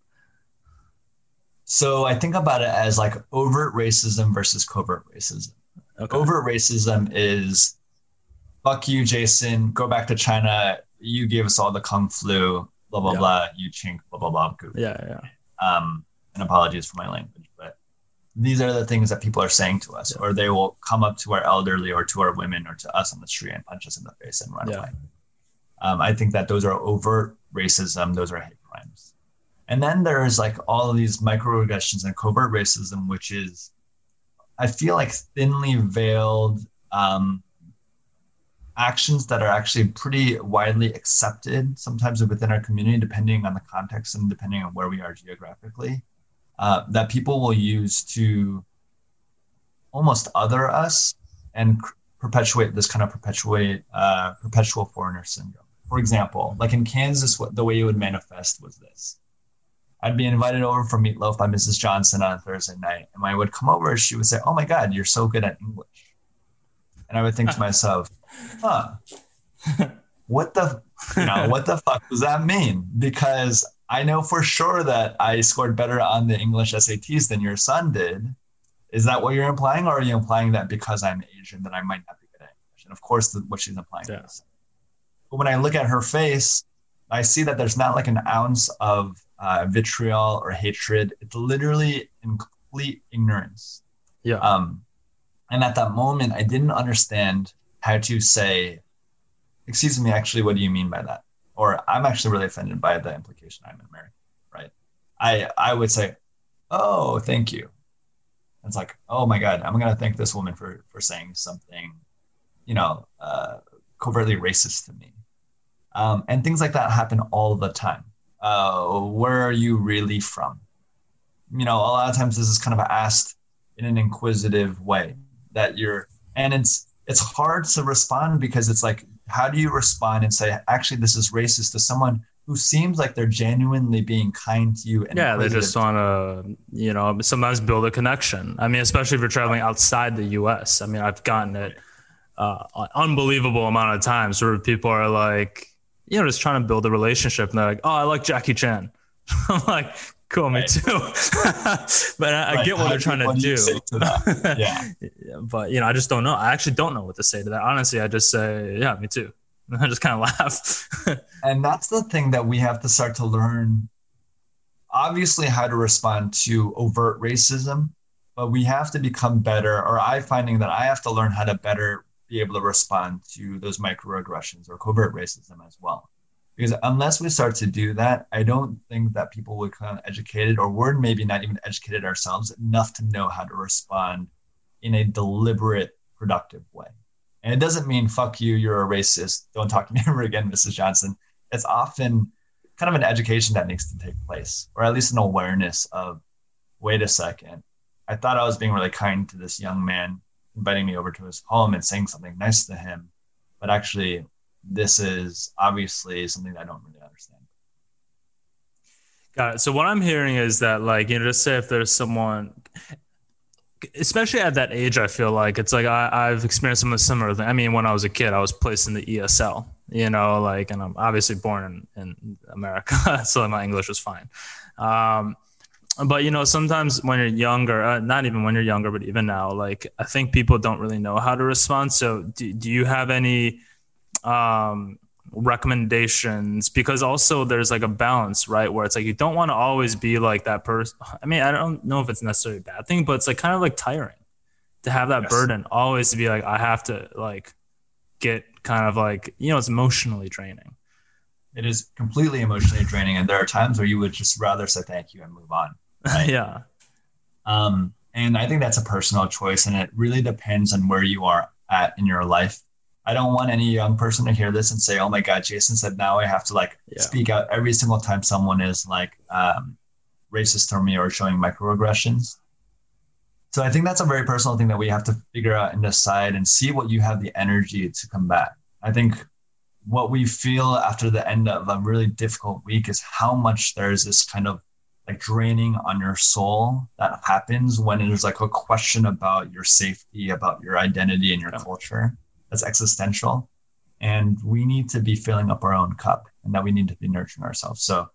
So I think about it as like overt racism versus covert racism. Okay. Overt racism is, fuck you, Jason, go back to China, you gave us all the Kung flu, blah, blah, yeah. blah, you chink, blah, blah, blah. Goofy. Yeah, yeah. Um, and apologies for my language, but these are the things that people are saying to us, yeah. or they will come up to our elderly or to our women or to us on the street and punch us in the face and run yeah. away. Um, I think that those are overt racism, those are hate crimes. And then there's like all of these microaggressions and covert racism, which is, I feel like thinly veiled um, actions that are actually pretty widely accepted, sometimes within our community, depending on the context and depending on where we are geographically, uh, that people will use to almost other us and cr- perpetuate this kind of perpetuate uh, perpetual foreigner syndrome. For example, like in Kansas, what the way it would manifest was this. I'd be invited over for meatloaf by Missus Johnson on a Thursday night. And when I would come over, she would say, "Oh my God, you're so good at English." And I would think to myself, huh, what the, you know, what the fuck does that mean? Because I know for sure that I scored better on the English S A Ts than your son did. Is that what you're implying? Or are you implying that because I'm Asian, that I might not be good at English? And of course, the, what she's implying Yeah. is. But when I look at her face, I see that there's not like an ounce of uh, vitriol or hatred. It's literally in complete ignorance. Yeah. Um, and at that moment, I didn't understand how to say, "Excuse me, actually, what do you mean by that?" Or "I'm actually really offended by the implication I'm an American," right? I, I would say, "Oh, thank you." It's like, oh my God, I'm going to thank this woman for, for saying something, you know, uh, covertly racist to me. Um, and things like that happen all the time. Uh, where are you really from? You know, a lot of times this is kind of asked in an inquisitive way that you're, and it's, it's hard to respond because it's like, how do you respond and say, actually, this is racist to someone who seems like they're genuinely being kind to you? And yeah, they just want to, you know, sometimes build a connection. I mean, especially if you're traveling outside the U S. I mean, I've gotten it uh, an unbelievable amount of times where people are like, you know, just trying to build a relationship. And they're like, "Oh, I like Jackie Chan." I'm like, cool, me Right. too. But I, Right. I get what How they're do- trying what to do you do. say to that? Yeah. Yeah, but, you know, I just don't know. I actually don't know what to say to that. Honestly, I just say, yeah, me too. And I just kind of laugh. And that's the thing that we have to start to learn, obviously, how to respond to overt racism, but we have to become better, or I finding that I have to learn how to better be able to respond to those microaggressions or covert racism as well. Because unless we start to do that, I don't think that people would become educated, or we're maybe not even educated ourselves enough to know how to respond in a deliberate, productive way. And it doesn't mean, "Fuck you, you're a racist, don't talk to me ever again, Missus Johnson." It's often kind of an education that needs to take place, or at least an awareness of, wait a second, I thought I was being really kind to this young man, inviting me over to his home and saying something nice to him, but actually this is obviously something that I don't really understand. Got it. So what I'm hearing is that, like, you know, just say if there's someone, especially at that age, I feel like it's like I, I've experienced some of the similar thing. I mean, when I was a kid, I was placed in the E S L, you know, like, and I'm obviously born in, in America, so my English was fine. Um, but, you know, sometimes when you're younger, uh, not even when you're younger, but even now, like, I think people don't really know how to respond. So do, do you have any um, recommendations? Because also there's like a balance, right? Where it's like, you don't want to always be like that person. I mean, I don't know if it's necessarily a bad thing, but it's like kind of like tiring to have that Yes. burden always to be like, I have to like get kind of like, you know, it's emotionally draining. It is completely emotionally draining. And there are times where you would just rather say thank you and move on. Right? Yeah. Um, and I think that's a personal choice, and it really depends on where you are at in your life. I don't want any young person to hear this and say, "Oh my God, Jason said now I have to like Yeah. speak out every single time someone is like um, racist to me or showing microaggressions." So I think that's a very personal thing that we have to figure out and decide and see what you have the energy to combat. I think what we feel after the end of a really difficult week is how much there's this kind of like draining on your soul that happens when there's like a question about your safety, about your identity and your Yeah. culture that's existential. And we need to be filling up our own cup, and that we need to be nurturing ourselves. So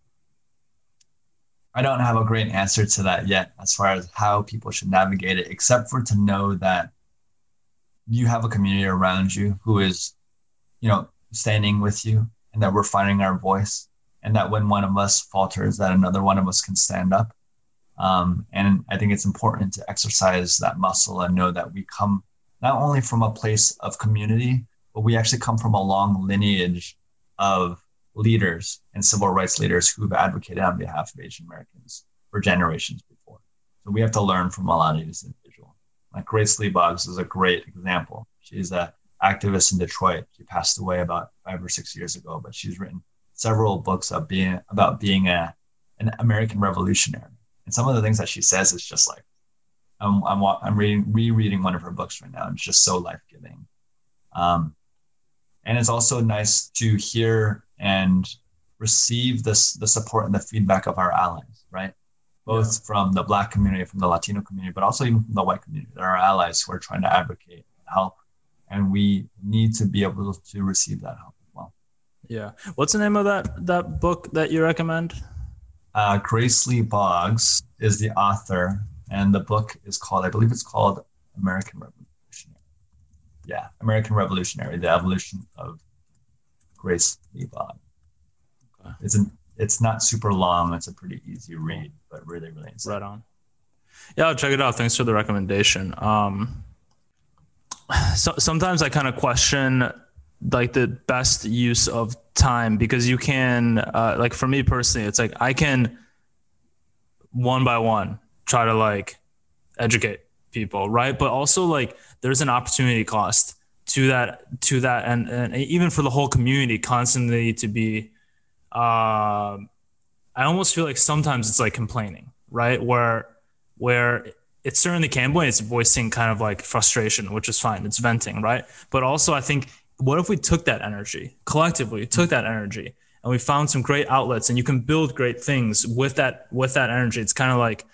I don't have a great answer to that yet as far as how people should navigate it, except for to know that you have a community around you who is, you know, standing with you, and that we're finding our voice, and that when one of us falters, that another one of us can stand up. Um, and I think it's important to exercise that muscle and know that we come not only from a place of community, but we actually come from a long lineage of leaders and civil rights leaders who've advocated on behalf of Asian Americans for generations before. So we have to learn from a lot of these individuals. Like Grace Lee Boggs is a great example. She's a activist in Detroit. She passed away about five or six years ago, but she's written several books of being about being a an American revolutionary. And some of the things that she says is just like, I'm I'm, I'm reading rereading one of her books right now. And it's just so life giving. Um, and it's also nice to hear and receive this the support and the feedback of our allies, right? Both yeah. from the Black community, from the Latino community, but also even from the white community. There are allies who are trying to advocate and help, and we need to be able to receive that help as well. Yeah. What's the name of that that book that you recommend? Uh, Grace Lee Boggs is the author, and the book is called, I believe it's called American Revolutionary. Yeah, American Revolutionary, The Evolution of Grace Lee Boggs. Okay. It's an It's not super long. It's a pretty easy read, but really, really insightful. Right on. Yeah, I'll check it out. Thanks for the recommendation. Um, so sometimes I kind of question like the best use of time, because you can, uh, like for me personally, it's like I can one by one try to like educate people, right? But also like there's an opportunity cost to that, to that, and, and even for the whole community constantly to be. Uh, I almost feel like sometimes it's like complaining, right? Where, where it certainly can be, it's voicing kind of like frustration, which is fine. It's venting, right? But also I think, what if we took that energy, collectively took that energy, and we found some great outlets, and you can build great things with that, with that energy. It's kind of like,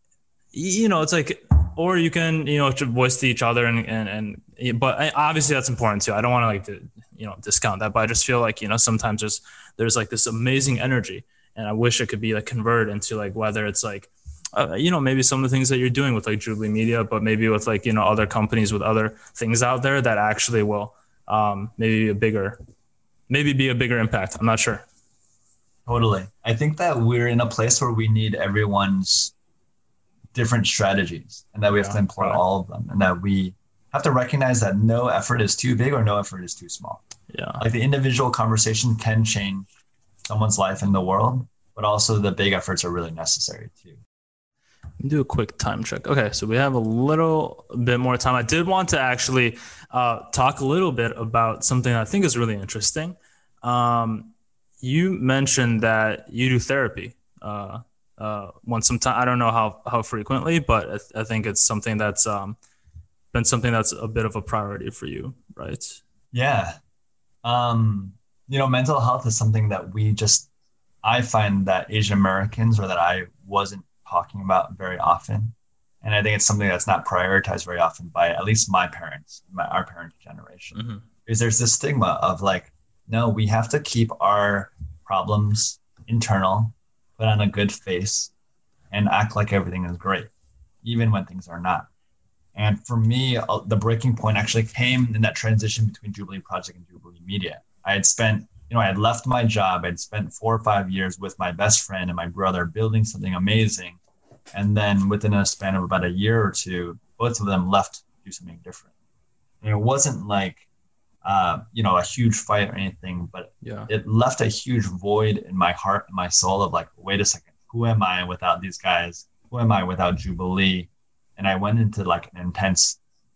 you know, it's like, or you can, you know, voice to each other and, and, and, but obviously that's important too. I don't want to like to, you know, discount that, but I just feel like, you know, sometimes there's, there's like this amazing energy, and I wish it could be like converted into like, whether it's like, uh, you know, maybe some of the things that you're doing with like Jubilee Media, but maybe with like, you know, other companies with other things out there that actually will um, maybe a bigger, maybe be a bigger impact. I'm not sure. Totally. I think that we're in a place where we need everyone's different strategies, and that we have yeah, to employ right. all of them, and that we have to recognize that no effort is too big or no effort is too small. Yeah. Like the individual conversation can change someone's life in the world, but also the big efforts are really necessary too. Let me do a quick time check. Okay, so we have a little bit more time. I did want to actually uh, talk a little bit about something I think is really interesting. Um, you mentioned that you do therapy uh, uh, once sometime. I don't know how, how frequently, but I, th- I think it's something that's um, been something that's a bit of a priority for you, right? Yeah. Um, you know, mental health is something that we just, I find that Asian Americans, or that I wasn't talking about very often. And I think it's something that's not prioritized very often by at least my parents, my, our parents' generation. Mm-hmm. Because there's this stigma of like, no, we have to keep our problems internal, put on a good face, and act like everything is great, even when things are not. And for me, uh, the breaking point actually came in that transition between Jubilee Project and Jubilee Media. I had spent, you know, I had left my job. I'd spent four or five years with my best friend and my brother building something amazing. And then within a span of about a year or two, both of them left to do something different. And it wasn't like, uh, you know, a huge fight or anything, but yeah. It left a huge void in my heart and my soul of like, wait a second, who am I without these guys? Who am I without Jubilee? And I went into like an intense,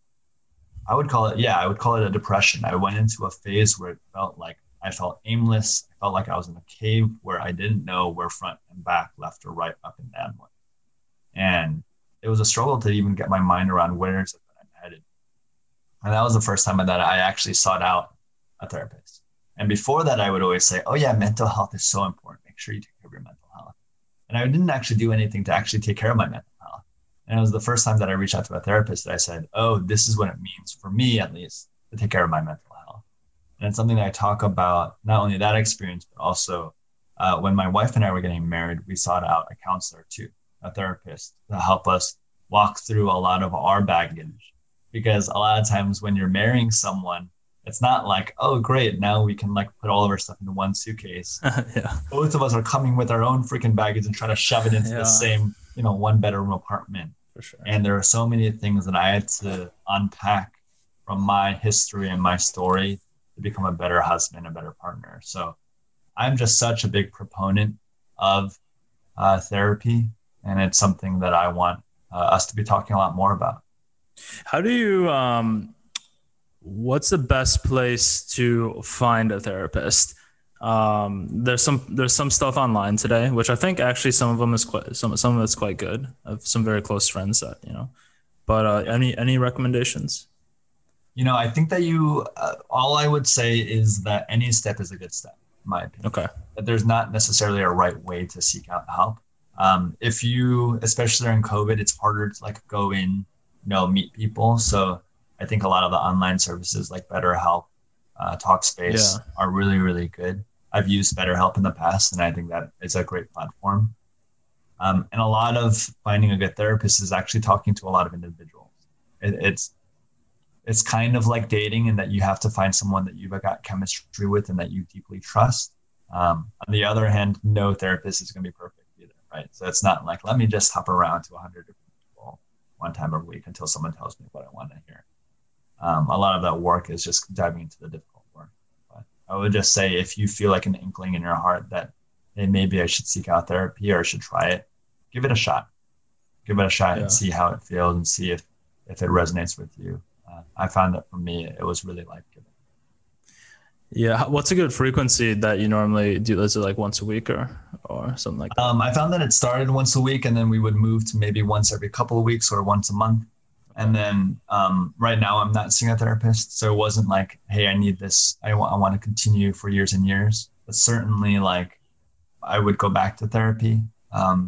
I would call it, yeah, I would call it a depression. I went into a phase where it felt like I felt aimless. I felt like I was in a cave where I didn't know where front and back, left or right, up and down was. And it was a struggle to even get my mind around where is it that I'm headed. And that was the first time that I actually sought out a therapist. And before that, I would always say, oh yeah, mental health is so important. Make sure you take care of your mental health. And I didn't actually do anything to actually take care of my mental health. And it was the first time that I reached out to a therapist that I said, oh, this is what it means for me, at least, to take care of my mental health. And it's something that I talk about, not only that experience, but also uh, when my wife and I were getting married, we sought out a counselor too, a therapist, to help us walk through a lot of our baggage. Because a lot of times when you're marrying someone, it's not like, oh, great, now we can like put all of our stuff into one suitcase. Yeah. Both of us are coming with our own freaking baggage and trying to shove it into yeah. the same, you know, one bedroom apartment. For sure. And there are so many things that I had to unpack from my history and my story to become a better husband, a better partner. So I'm just such a big proponent of uh, therapy. And it's something that I want uh, us to be talking a lot more about. How do you, um, what's the best place to find a therapist? Um, there's some there's some stuff online today, which I think actually some of them is quite some some of it's quite good. I have some very close friends that you know. But uh, any any recommendations? You know, I think that you uh, all I would say is that any step is a good step, in my opinion. Okay. That there's not necessarily a right way to seek out help. Um, if you, especially during COVID, it's harder to like go in, you know, meet people. So I think a lot of the online services like BetterHelp, uh, Talkspace yeah. are really, really good. I've used BetterHelp in the past, and I think that it's a great platform. Um, and a lot of finding a good therapist is actually talking to a lot of individuals. It, it's it's kind of like dating in that you have to find someone that you've got chemistry with and that you deeply trust. Um, on the other hand, no therapist is going to be perfect either, right? So it's not like, let me just hop around to a hundred different people one time a week until someone tells me what I want to hear. Um, a lot of that work is just diving into the difficult work. But I would just say, if you feel like an inkling in your heart that, hey, maybe I should seek out therapy or I should try it, give it a shot. Give it a shot yeah. and see how it feels and see if, if it resonates with you. Uh, I found that for me, it was really life-giving. Yeah. What's a good frequency that you normally do? Is it like once a week or, or something like that? Um, I found that it started once a week, and then we would move to maybe once every couple of weeks or once a month. And then um, right now I'm not seeing a therapist. So it wasn't like, hey, I need this. I want, I want to continue for years and years. But certainly like I would go back to therapy. Um,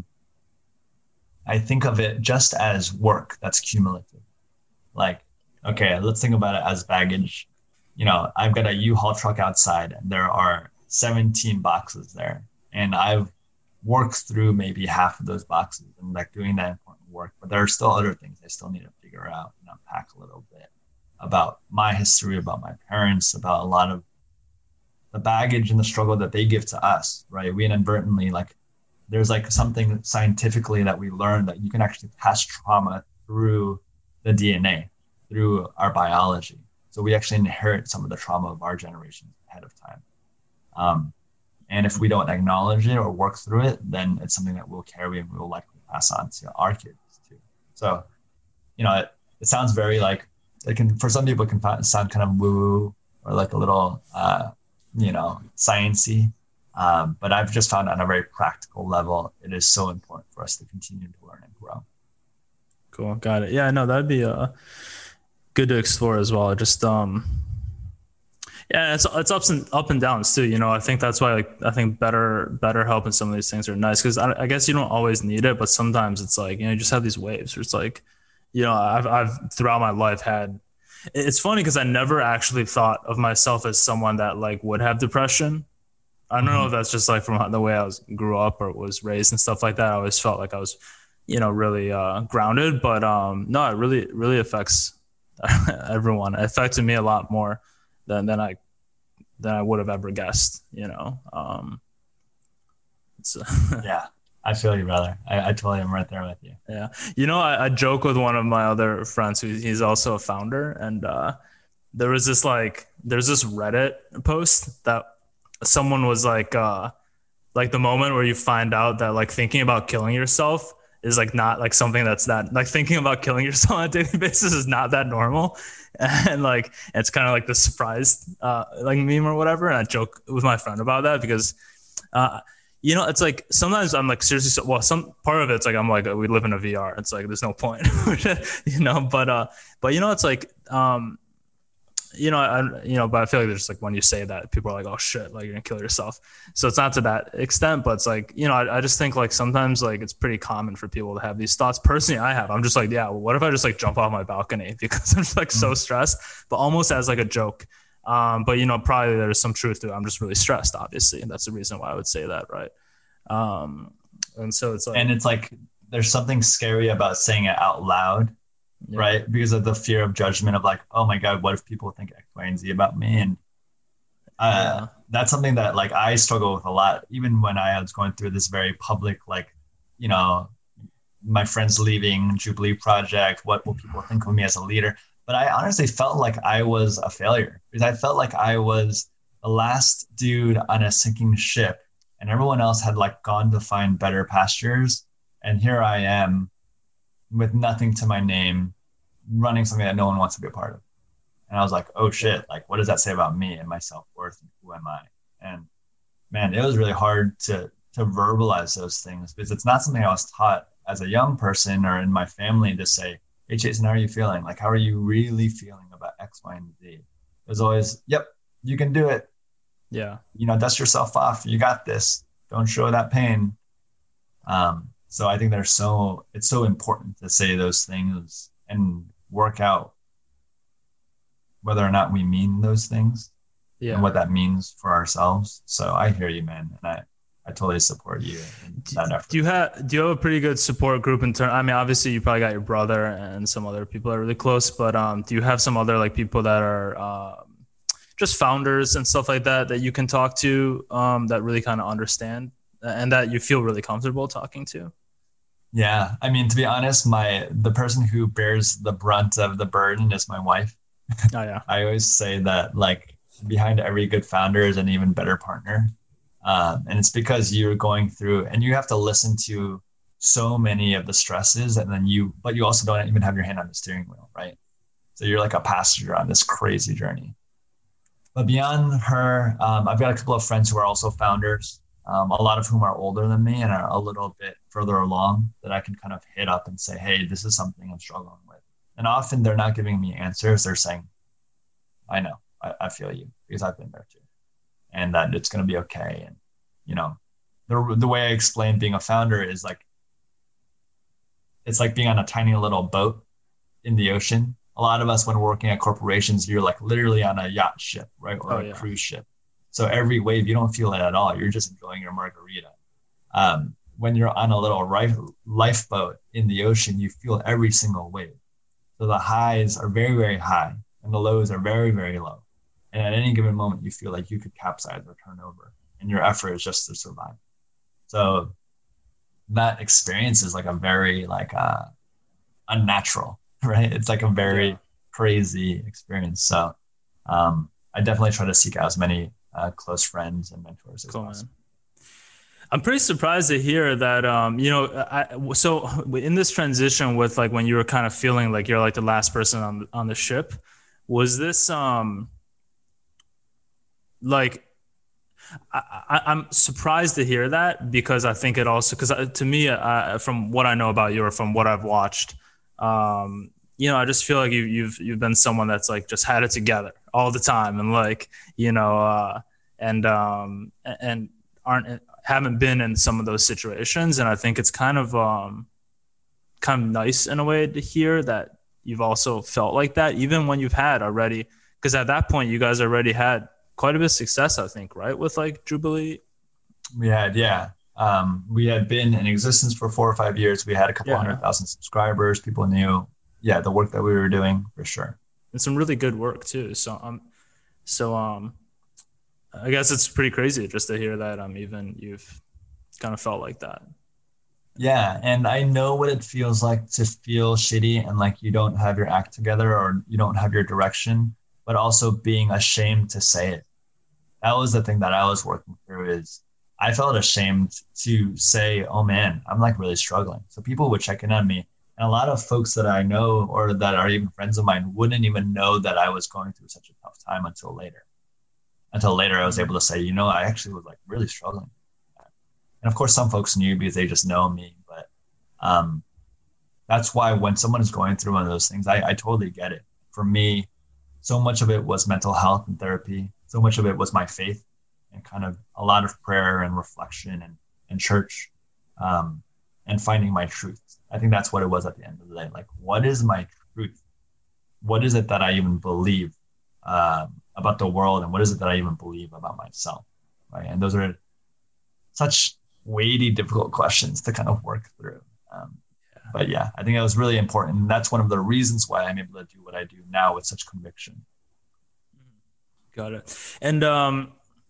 I think of it just as work that's cumulative. Like, okay, let's think about it as baggage. You know, I've got a U-Haul truck outside and there are seventeen boxes there. And I've worked through maybe half of those boxes and like doing that important work. But there are still other things I still need to figure out and unpack a little bit about my history, about my parents, about a lot of the baggage and the struggle that they give to us, right? We inadvertently, like, there's like something scientifically that we learned that you can actually pass trauma through the D N A, through our biology. So we actually inherit some of the trauma of our generation ahead of time. Um, and if we don't acknowledge it or work through it, then it's something that we'll carry and we'll likely pass on to our kids too. So, you know, it, it sounds very like, it can, for some people it can sound kind of woo or like a little, uh, you know, sciencey. Um, but I've just found on a very practical level, it is so important for us to continue to learn and grow. Cool. Got it. Yeah, no, that'd be uh, good to explore as well. Just, um, yeah, it's it's ups and up and downs too. You know, I think that's why like I think better better help and some of these things are nice because I, I guess you don't always need it, but sometimes it's like, you know, you just have these waves where it's like, you know, I've I've throughout my life had. It's funny because I never actually thought of myself as someone that like would have depression. I don't mm-hmm. know if that's just like from the way I was grew up or was raised and stuff like that. I always felt like I was, you know, really uh, grounded, but um, no, it really, really affects everyone. It affected me a lot more than, than I, than I would have ever guessed, you know? Um, it's, yeah, I feel you, brother. I, I totally am right there with you. Yeah. You know, I, I joke with one of my other friends who he's also a founder. And uh, there was this like, there's this Reddit post that someone was like, uh, like the moment where you find out that like thinking about killing yourself is like not like something that's that like thinking about killing yourself on a daily basis is not that normal. And like, it's kind of like the surprise, uh, like meme or whatever. And I joke with my friend about that because, uh, you know, it's like, sometimes I'm like seriously, so, well, some part of it's like, I'm like, we live in a V R. It's like, there's no point, you know, but, uh, but you know, it's like, um, you know, I, you know, but I feel like there's like when you say that people are like, oh shit, like you're gonna kill yourself. So it's not to that extent, but it's like, you know, I, I just think like sometimes like it's pretty common for people to have these thoughts. Personally, I have, I'm just like, yeah, well, what if I just like jump off my balcony because I'm just like mm-hmm. so stressed, but almost as like a joke. Um, but you know, probably there's some truth to it. I'm just really stressed, obviously. And that's the reason why I would say that. Right. Um, and so it's like, and it's like, there's something scary about saying it out loud. Yeah. Right. Because of the fear of judgment of like, oh my God, what if people think X, Y, and Z about me? And uh, yeah. that's something that like I struggle with a lot, even when I was going through this very public, like, you know, my friends leaving Jubilee Project, what will people think of me as a leader? But I honestly felt like I was a failure because I felt like I was the last dude on a sinking ship and everyone else had like gone to find better pastures. And here I am with nothing to my name, running something that no one wants to be a part of. And I was like, oh shit, like, what does that say about me and my self-worth and who am I? And man, it was really hard to, to verbalize those things because it's not something I was taught as a young person or in my family to say, hey, Jason, how are you feeling? Like, how are you really feeling about X, Y, and Z? It was always, yep, you can do it. Yeah. You know, dust yourself off. You got this. Don't show that pain. Um, so I think there's so, it's so important to say those things and work out whether or not we mean those things yeah. and what that means for ourselves. So I hear you, man. And I, I totally support you in that effort. Do you have, do you have a pretty good support group in turn? I mean, obviously you probably got your brother and some other people that are really close, but um, do you have some other like people that are um, just founders and stuff like that, that you can talk to um, that really kind of understand and that you feel really comfortable talking to? Yeah. I mean, to be honest, my, the person who bears the brunt of the burden is my wife. Oh yeah. I always say that like behind every good founder is an even better partner. Um, and it's because you're going through and you have to listen to so many of the stresses and then you, but you also don't even have your hand on the steering wheel, right? So you're like a passenger on this crazy journey. But beyond her, um, I've got a couple of friends who are also founders, um, a lot of whom are older than me and are a little bit further along that I can kind of hit up and say, hey, this is something I'm struggling with. And often they're not giving me answers. They're saying, I know, I, I feel you because I've been there too. And that it's going to be okay. And, you know, the the way I explain being a founder is like, it's like being on a tiny little boat in the ocean. A lot of us, when working at corporations, you're like literally on a yacht ship, right? Or oh, a yeah. cruise ship. So every wave, you don't feel it at all. You're just enjoying your margarita. Um, when you're on a little lifeboat in the ocean, you feel every single wave. So the highs are very, very high and the lows are very, very low. And at any given moment, you feel like you could capsize or turn over and your effort is just to survive. So that experience is like a very like uh, unnatural, right? It's like a very yeah. crazy experience. So um, I definitely try to seek out as many uh, close friends and mentors as cool, possible. Man. I'm pretty surprised to hear that, um, you know, I, so in this transition with like when you were kind of feeling like you're like the last person on the, on the ship, was this um, like, I, I, I'm surprised to hear that because I think it also, because to me, uh, from what I know about you or from what I've watched, um, you know, I just feel like you, you've you've been someone that's like just had it together all the time and like, you know, uh, and um, and aren't haven't been in some of those situations. And I think it's kind of um, kind of nice in a way to hear that you've also felt like that, even when you've had already, because at that point you guys already had quite a bit of success, I think, right? With like Jubilee. We had, yeah. Um, we had been in existence for four or five years. We had a couple yeah. hundred thousand subscribers. People knew, yeah, the work that we were doing for sure. And some really good work too. So, um, so, um, I guess it's pretty crazy just to hear that, um, even you've kind of felt like that. Yeah. And I know what it feels like to feel shitty and like you don't have your act together or you don't have your direction, but also being ashamed to say it. That was the thing that I was working through is I felt ashamed to say, oh man, I'm like really struggling. So people would check in on me and a lot of folks that I know or that are even friends of mine wouldn't even know that I was going through such a tough time until later. Until later, I was able to say, you know, I actually was like really struggling. And of course, some folks knew because they just know me. But um, that's why when someone is going through one of those things, I, I totally get it. For me, so much of it was mental health and therapy. So much of it was my faith and kind of a lot of prayer and reflection and, and church um, and finding my truth. I think that's what it was at the end of the day. Like, what is my truth? What is it that I even believe um, about the world? And what is it that I even believe about myself? Right. And those are such weighty, difficult questions to kind of work through. Um, yeah. But yeah, I think that was really important. And that's one of the reasons why I'm able to do what I do now with such conviction. Got it. And um,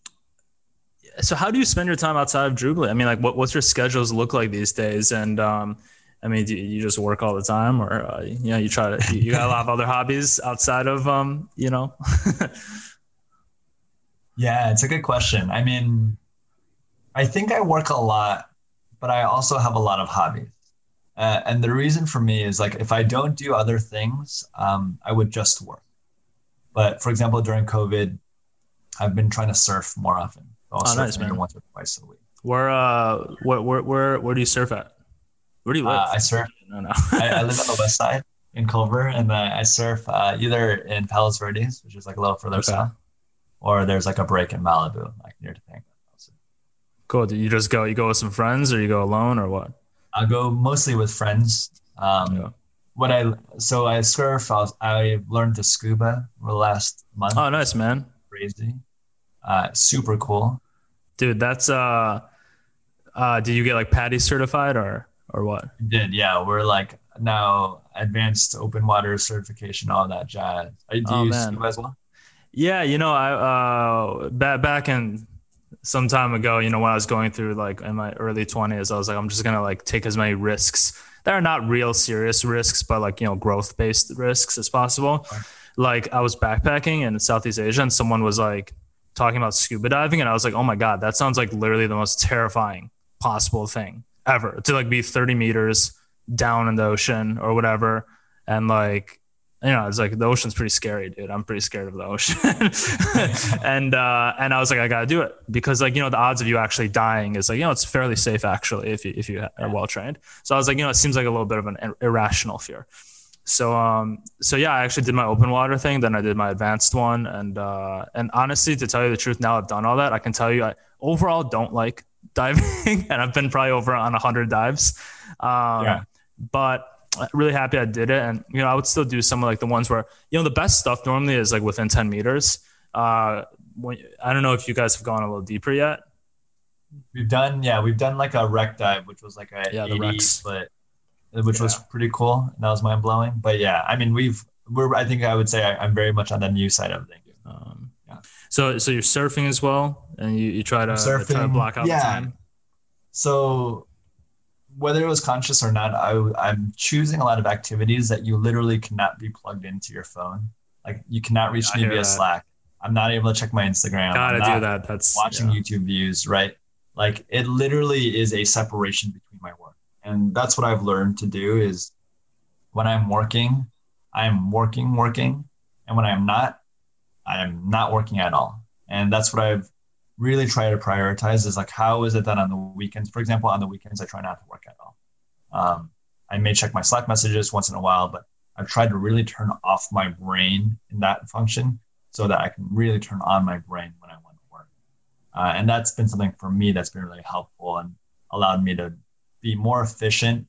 so how do you spend your time outside of Jubilee? I mean, like what, what's your schedules look like these days? And um, I mean, do you just work all the time or, uh, you know, you try to, you got a lot of other hobbies outside of, um, you know? Yeah, it's a good question. I mean, I think I work a lot, but I also have a lot of hobbies. Uh, and the reason for me is like, if I don't do other things, um, I would just work. But for example, during COVID, I've been trying to surf more often. I'll Oh, surf nice, maybe man. once or twice a week. Where uh, where where where where do you surf at? Where do you live? Uh, I surf. No, no. I, I live on the west side in Culver, and uh, I surf uh, either in Palos Verdes, which is like a little further Okay. south, or there's like a break in Malibu, like near Topanga. Cool. Do you just go? You go with some friends, or you go alone, or what? I go mostly with friends. Um, Yeah. What I so I surf. I, was, I learned to scuba over the last month. Oh, nice, man. Crazy, uh, super cool. Dude, that's uh, uh, do you get like PADI certified or or what? We did, yeah. We're like now advanced open water certification, all that jazz. Do you Oh, use man. scuba as well? Yeah, you know, I uh back back in some time ago, you know, when I was going through like in my early twenties, I was like, I'm just gonna like take as many risks that are not real serious risks, but like, you know, growth based risks as possible. Right. Like I was backpacking in Southeast Asia and someone was like talking about scuba diving and I was like, oh my God, that sounds like literally the most terrifying possible thing ever, to like be thirty meters down in the ocean or whatever. And like, you know, it's like the ocean's pretty scary, dude. I'm pretty scared of the ocean. and uh, and I was like, I gotta do it because like, you know, the odds of you actually dying is like, you know, it's fairly safe actually if you if you are well trained. So I was like, you know, it seems like a little bit of an irrational fear. So um so yeah, I actually did my open water thing, then I did my advanced one, and uh and honestly, to tell you the truth, now I've done all that, I can tell you I overall don't like diving, and I've been probably over on a hundred dives. Um, Yeah. But really happy I did it. And, you know, I would still do some of like the ones where, you know, the best stuff normally is like within ten meters. Uh, when, I don't know if you guys have gone a little deeper yet. We've done, yeah, we've done like a wreck dive, which was like a Yeah, the eighty wrecks. foot, which Yeah. was pretty cool. And that was mind blowing. But yeah, I mean, we've, we're, I think I would say I, I'm very much on the new side of things. Um, Yeah. So, so you're surfing as well, and you, you try to, Surfing, try to block out yeah. the time. So whether it was conscious or not, I, I'm choosing a lot of activities that you literally cannot be plugged into your phone. Like you cannot reach I me hear via that. Slack. I'm not able to check my Instagram. Gotta I'm do not that. That's watching yeah. YouTube views, right? Like it literally is a separation between my work. And that's what I've learned to do is when I'm working, I'm working, working. And when I'm not, I am not working at all. And that's what I've really tried to prioritize is like, how is it that on the weekends, for example, on the weekends, I try not to work at all. Um, I may check my Slack messages once in a while, but I've tried to really turn off my brain in that function so that I can really turn on my brain when I want to work. Uh, and that's been something for me that's been really helpful and allowed me to be more efficient.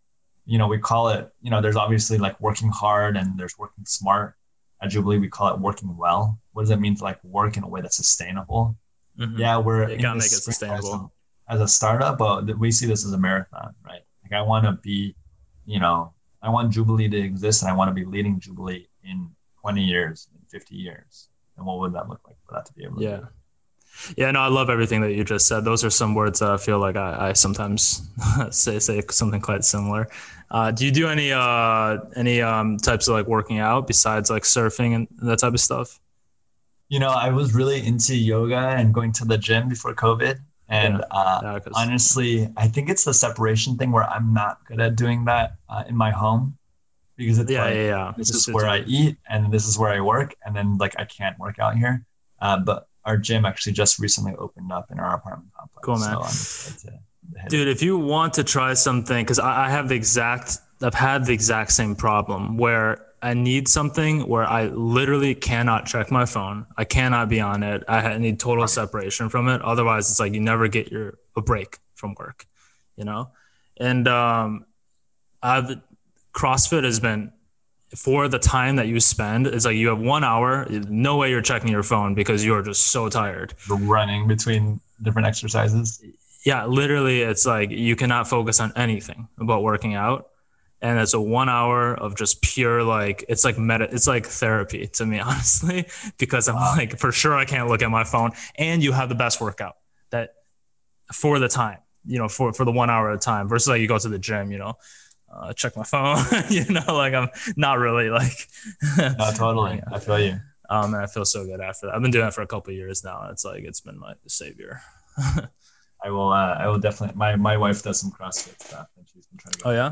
You know, we call it, you know, there's obviously like working hard and there's working smart. At Jubilee, we call it working well. What does it mean to like work in a way that's sustainable? Mhm. Yeah, we're You in gotta make this it sprint as a, sustainable. as a startup, but we see this as a marathon, right? Like I want to be, you know, I want Jubilee to exist and I want to be leading Jubilee in twenty years, in fifty years. And what would that look like for that to be able to Yeah. do? Yeah, no, I love everything that you just said. Those are some words that I feel like I, I sometimes say say something quite similar. Uh, do you do any uh, any um, types of like working out besides like surfing and that type of stuff? You know, I was really into yoga and going to the gym before COVID. And Yeah. uh, Yeah, 'cause- honestly, I think it's the separation thing where I'm not good at doing that uh, in my home because it's Yeah, like, yeah, yeah. this It's- is where I it's- eat and this is where I work. And then like I can't work out here. Uh, but our gym actually just recently opened up in our apartment complex. Cool, man. So I'm excited to, to hit Dude, it. if you want to try something, because I, I have the exact, I've had the exact same problem where I need something where I literally cannot check my phone. I cannot be on it. I ha- need total separation from it. Otherwise, it's like you never get your a break from work, you know? And um, I've CrossFit has been, for the time that you spend, it's like you have one hour, no way you're checking your phone because you are just so tired. Running between different exercises. Yeah, literally, it's like you cannot focus on anything about working out. And it's a one hour of just pure, like, it's like meta, it's like therapy to me, honestly, because I'm Wow. like, for sure, I can't look at my phone. And you have the best workout that for the time, you know, for, for the one hour at a time versus like you go to the gym, you know, uh, check my phone, you know, like I'm not really like, No, totally. Yeah. I feel you. um, and I feel so good after that. I've been doing it for a couple of years now. And it's like, it's been my savior. I will. Uh, I will definitely. My my wife does some CrossFit stuff, and she's been trying to. Get Oh yeah.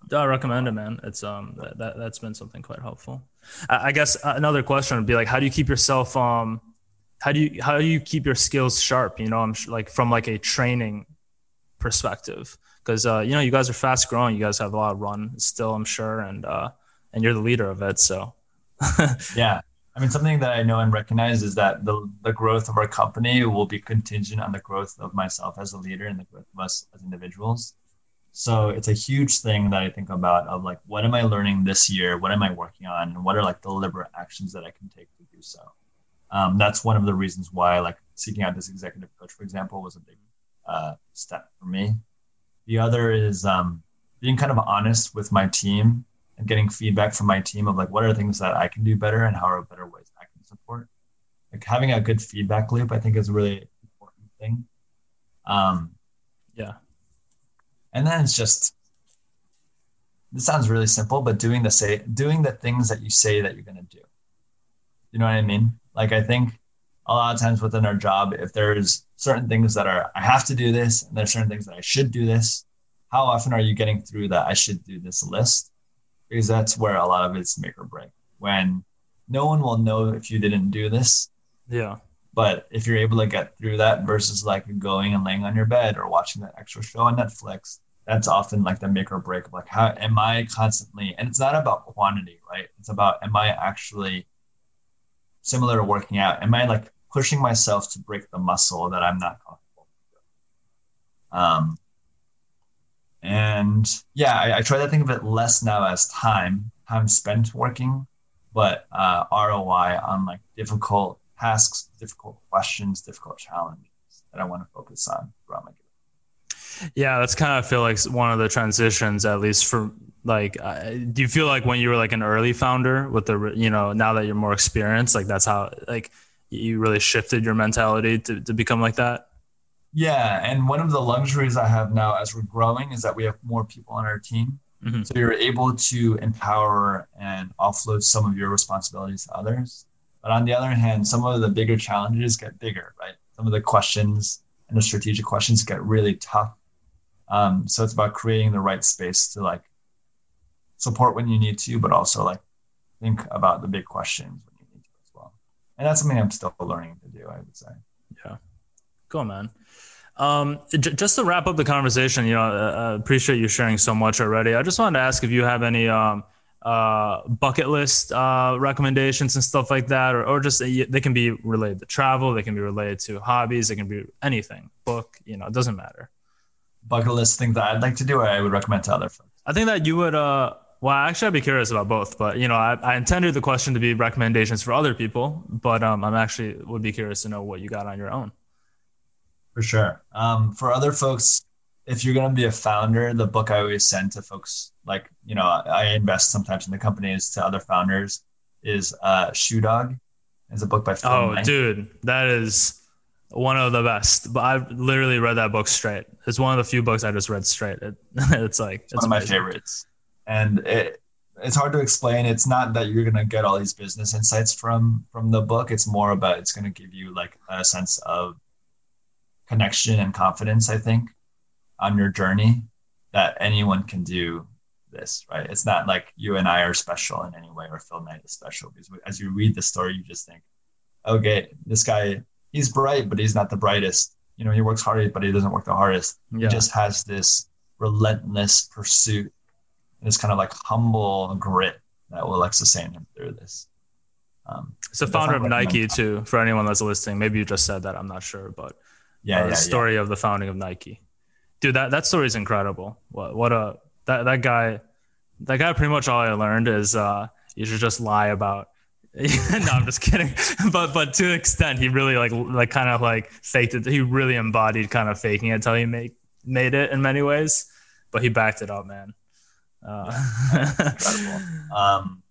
I recommend it, man. It's um that, that that's been something quite helpful. I, I guess another question would be like, how do you keep yourself um, how do you how do you keep your skills sharp? You know, I'm sh- like from like a training perspective, because uh, you know, you guys are fast growing. You guys have a lot of run still, I'm sure, and uh, and you're the leader of it. So Yeah. I mean, something that I know and recognize is that the the growth of our company will be contingent on the growth of myself as a leader and the growth of us as individuals. So it's a huge thing that I think about of like, what am I learning this year? What am I working on? And what are like deliberate actions that I can take to do so? Um, that's one of the reasons why like seeking out this executive coach, for example, was a big uh, step for me. The other is um, being kind of honest with my team and getting feedback from my team of like, what are things that I can do better and how are better ways I can support. Like having a good feedback loop, I think is a really important thing. Um, yeah. And then it's just, this sounds really simple, but doing the say, doing the things that you say that you're going to do. You know what I mean? Like, I think a lot of times within our job, if there's certain things that are, I have to do this, and there's certain things that I should do this, how often are you getting through that I should do this list? Because that's where a lot of it's make or break. When no one will know if you didn't do this. Yeah. But if you're able to get through that versus like going and laying on your bed or watching that extra show on Netflix, that's often like the make or break of like, how am I constantly, and it's not about quantity, right? It's about, am I actually similar to working out? Am I like pushing myself to break the muscle that I'm not comfortable with? Um, and yeah, I, I try to think of it less now as time, time spent working, but uh, R O I on like difficult tasks, difficult questions, difficult challenges that I want to focus on throughout my career. Yeah, that's kind of feel like one of the transitions, at least for like, uh, do you feel like when you were like an early founder with the, you know, now that you're more experienced, like that's how like you really shifted your mentality to, to become like that? Yeah. And one of the luxuries I have now as we're growing is that we have more people on our team. Mm-hmm. So you're able to empower and offload some of your responsibilities to others. But on the other hand, some of the bigger challenges get bigger, right? Some of the questions and the strategic questions get really tough. Um, so it's about creating the right space to like support when you need to, but also like think about the big questions when you need to as well. And that's something I'm still learning to do, I would say. Yeah. Cool, man. Um, j- just to wrap up the conversation, you know, I uh, appreciate you sharing so much already. I just wanted to ask if you have any, um, uh bucket list uh recommendations and stuff like that, or, or just they can be related to travel, they can be related to hobbies, they can be anything, book, you know, it doesn't matter. Bucket list things that I'd like to do, or I would recommend to other folks? I think that you would uh well actually I'd be curious about both, but you know, I, I intended the question to be recommendations for other people, but um I'm actually would be curious to know what you got on your own. For sure. Um for other folks, if you're going to be a founder, the book I always send to folks, like, you know, I invest sometimes in the companies to other founders, is uh, Shoe Dog. It's a book by Phil Oh, Knight. Dude, that is one of the best. But I've literally read that book straight. It's one of the few books I just read straight. It, it's like, it's one of my favorites. And it, it's hard to explain. It's not that you're going to get all these business insights from, from the book. It's more about, it's going to give you like a sense of connection and confidence, I think, on your journey, that anyone can do this, right? It's not like you and I are special in any way, or Phil Knight is special, because as you read the story, you just think, okay, this guy, he's bright, but he's not the brightest. You know, he works hard, but he doesn't work the hardest. Yeah. He just has this relentless pursuit and this kind of like humble grit that will like sustain him through this. Um, it's the founder of Nike too, for anyone that's listening. Maybe you just said that, I'm not sure, but yeah, uh, yeah the story yeah. of the founding of Nike. Dude, that, that story is incredible. What what a that, that guy that guy pretty much all I learned is uh, you should just lie about. No, I'm just kidding. But but to an extent, he really like like kind of like faked it. He really embodied kind of faking it until he made made it in many ways. But he backed it up, man. Uh. Incredible. Um,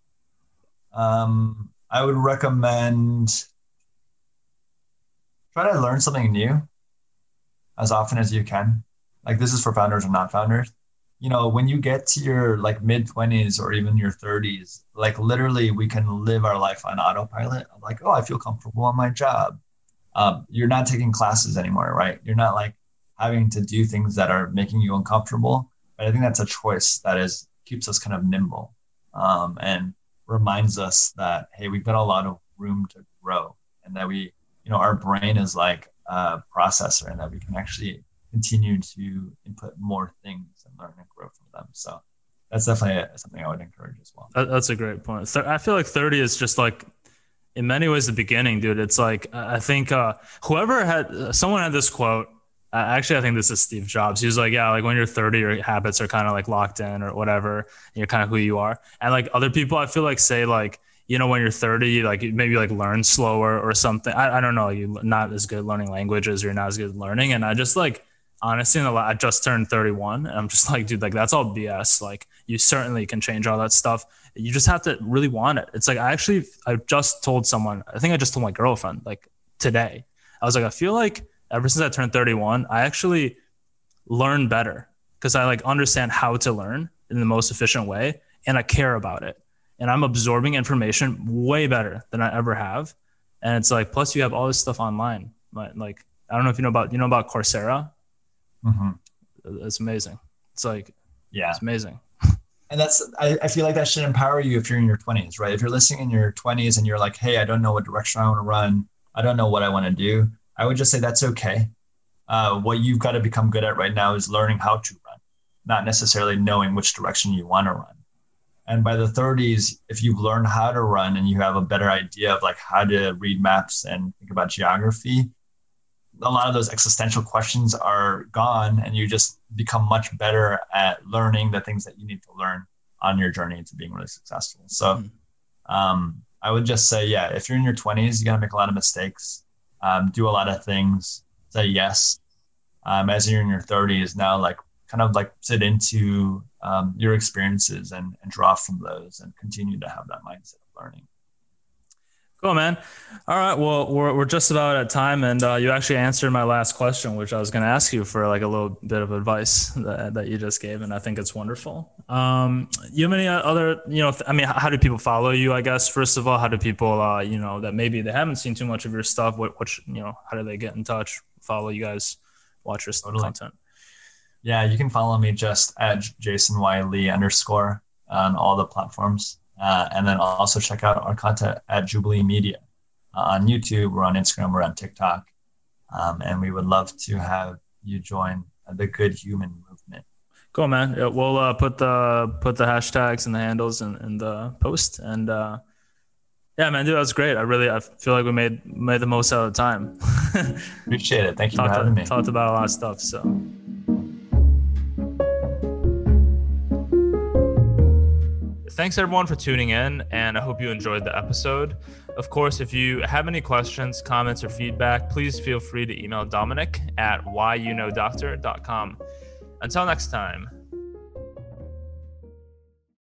um, I would recommend try to learn something new as often as you can. Like, this is for founders and not founders. You know, when you get to your like mid twenties or even your thirties, like literally we can live our life on autopilot. I'm like, oh, I feel comfortable on my job. Um, you're not taking classes anymore, right? You're not like having to do things that are making you uncomfortable. But I think that's a choice that is keeps us kind of nimble um, and reminds us that, hey, we've got a lot of room to grow, and that we, you know, our brain is like a processor, and that we can actually continue to input more things and learn and grow from them. So that's definitely something I would encourage as well. That's a great point. I feel like thirty is just like, in many ways, the beginning, dude. It's like, I think uh, whoever had, someone had this quote. Uh, actually, I think this is Steve Jobs. He was like, yeah, like when you're thirty, your habits are kind of like locked in or whatever. And you're kind of who you are. And like other people, I feel like say like, you know, when you're thirty, like you maybe like learn slower or something. I, I don't know. You're not as good at learning languages, or you're not as good at learning. And I just like, honestly, in the, I just turned thirty-one, and I'm just like, dude, like that's all B S. Like you certainly can change all that stuff. You just have to really want it. It's like, I actually, I just told someone, I think I just told my girlfriend like today, I was like, I feel like ever since I turned thirty-one, I actually learn better because I like understand how to learn in the most efficient way, and I care about it. And I'm absorbing information way better than I ever have. And it's like, plus you have all this stuff online. Like, I don't know if you know about, you know about Coursera. Mm-hmm. It's amazing. It's like, yeah, it's amazing. And that's, I, I feel like that should empower you if you're in your twenties, right? If you're listening in your twenties and you're like, hey, I don't know what direction I want to run, I don't know what I want to do, I would just say that's okay. Uh, what you've got to become good at right now is learning how to run, not necessarily knowing which direction you want to run. And by the thirties, if you've learned how to run and you have a better idea of like how to read maps and think about geography, a lot of those existential questions are gone, and you just become much better at learning the things that you need to learn on your journey to being really successful. So um, I would just say, yeah, if you're in your twenties, you got to make a lot of mistakes, um, do a lot of things, say yes. Um, as you're in your thirties now, like kind of like sit into um, your experiences and, and draw from those and continue to have that mindset of learning. Cool, man. All right. Well, we're we're just about at time, and uh, you actually answered my last question, which I was going to ask you for like a little bit of advice that, that you just gave, and I think it's wonderful. Um, you have any other, you know, I mean, how do people follow you? I guess first of all, how do people, uh, you know, that maybe they haven't seen too much of your stuff? What, what, you know, how do they get in touch? Follow you guys, watch your totally. content. Yeah, you can follow me just at Jason Y Lee underscore on all the platforms. Uh, and then also check out our content at Jubilee Media uh, on YouTube. We're on Instagram. We're on TikTok. Um, and we would love to have you join the Good Human movement. Cool, man. Yeah, we'll uh, put the put the hashtags and the handles in, in the post. And uh, yeah, man, dude, that was great. I really I feel like we made made the most out of the time. Appreciate it. Thank you talked for having to, me. Talked about a lot of stuff. So. Thanks everyone for tuning in, and I hope you enjoyed the episode. Of course, if you have any questions, comments, or feedback, please feel free to email Dominic at why you know doctor dot com. Until next time.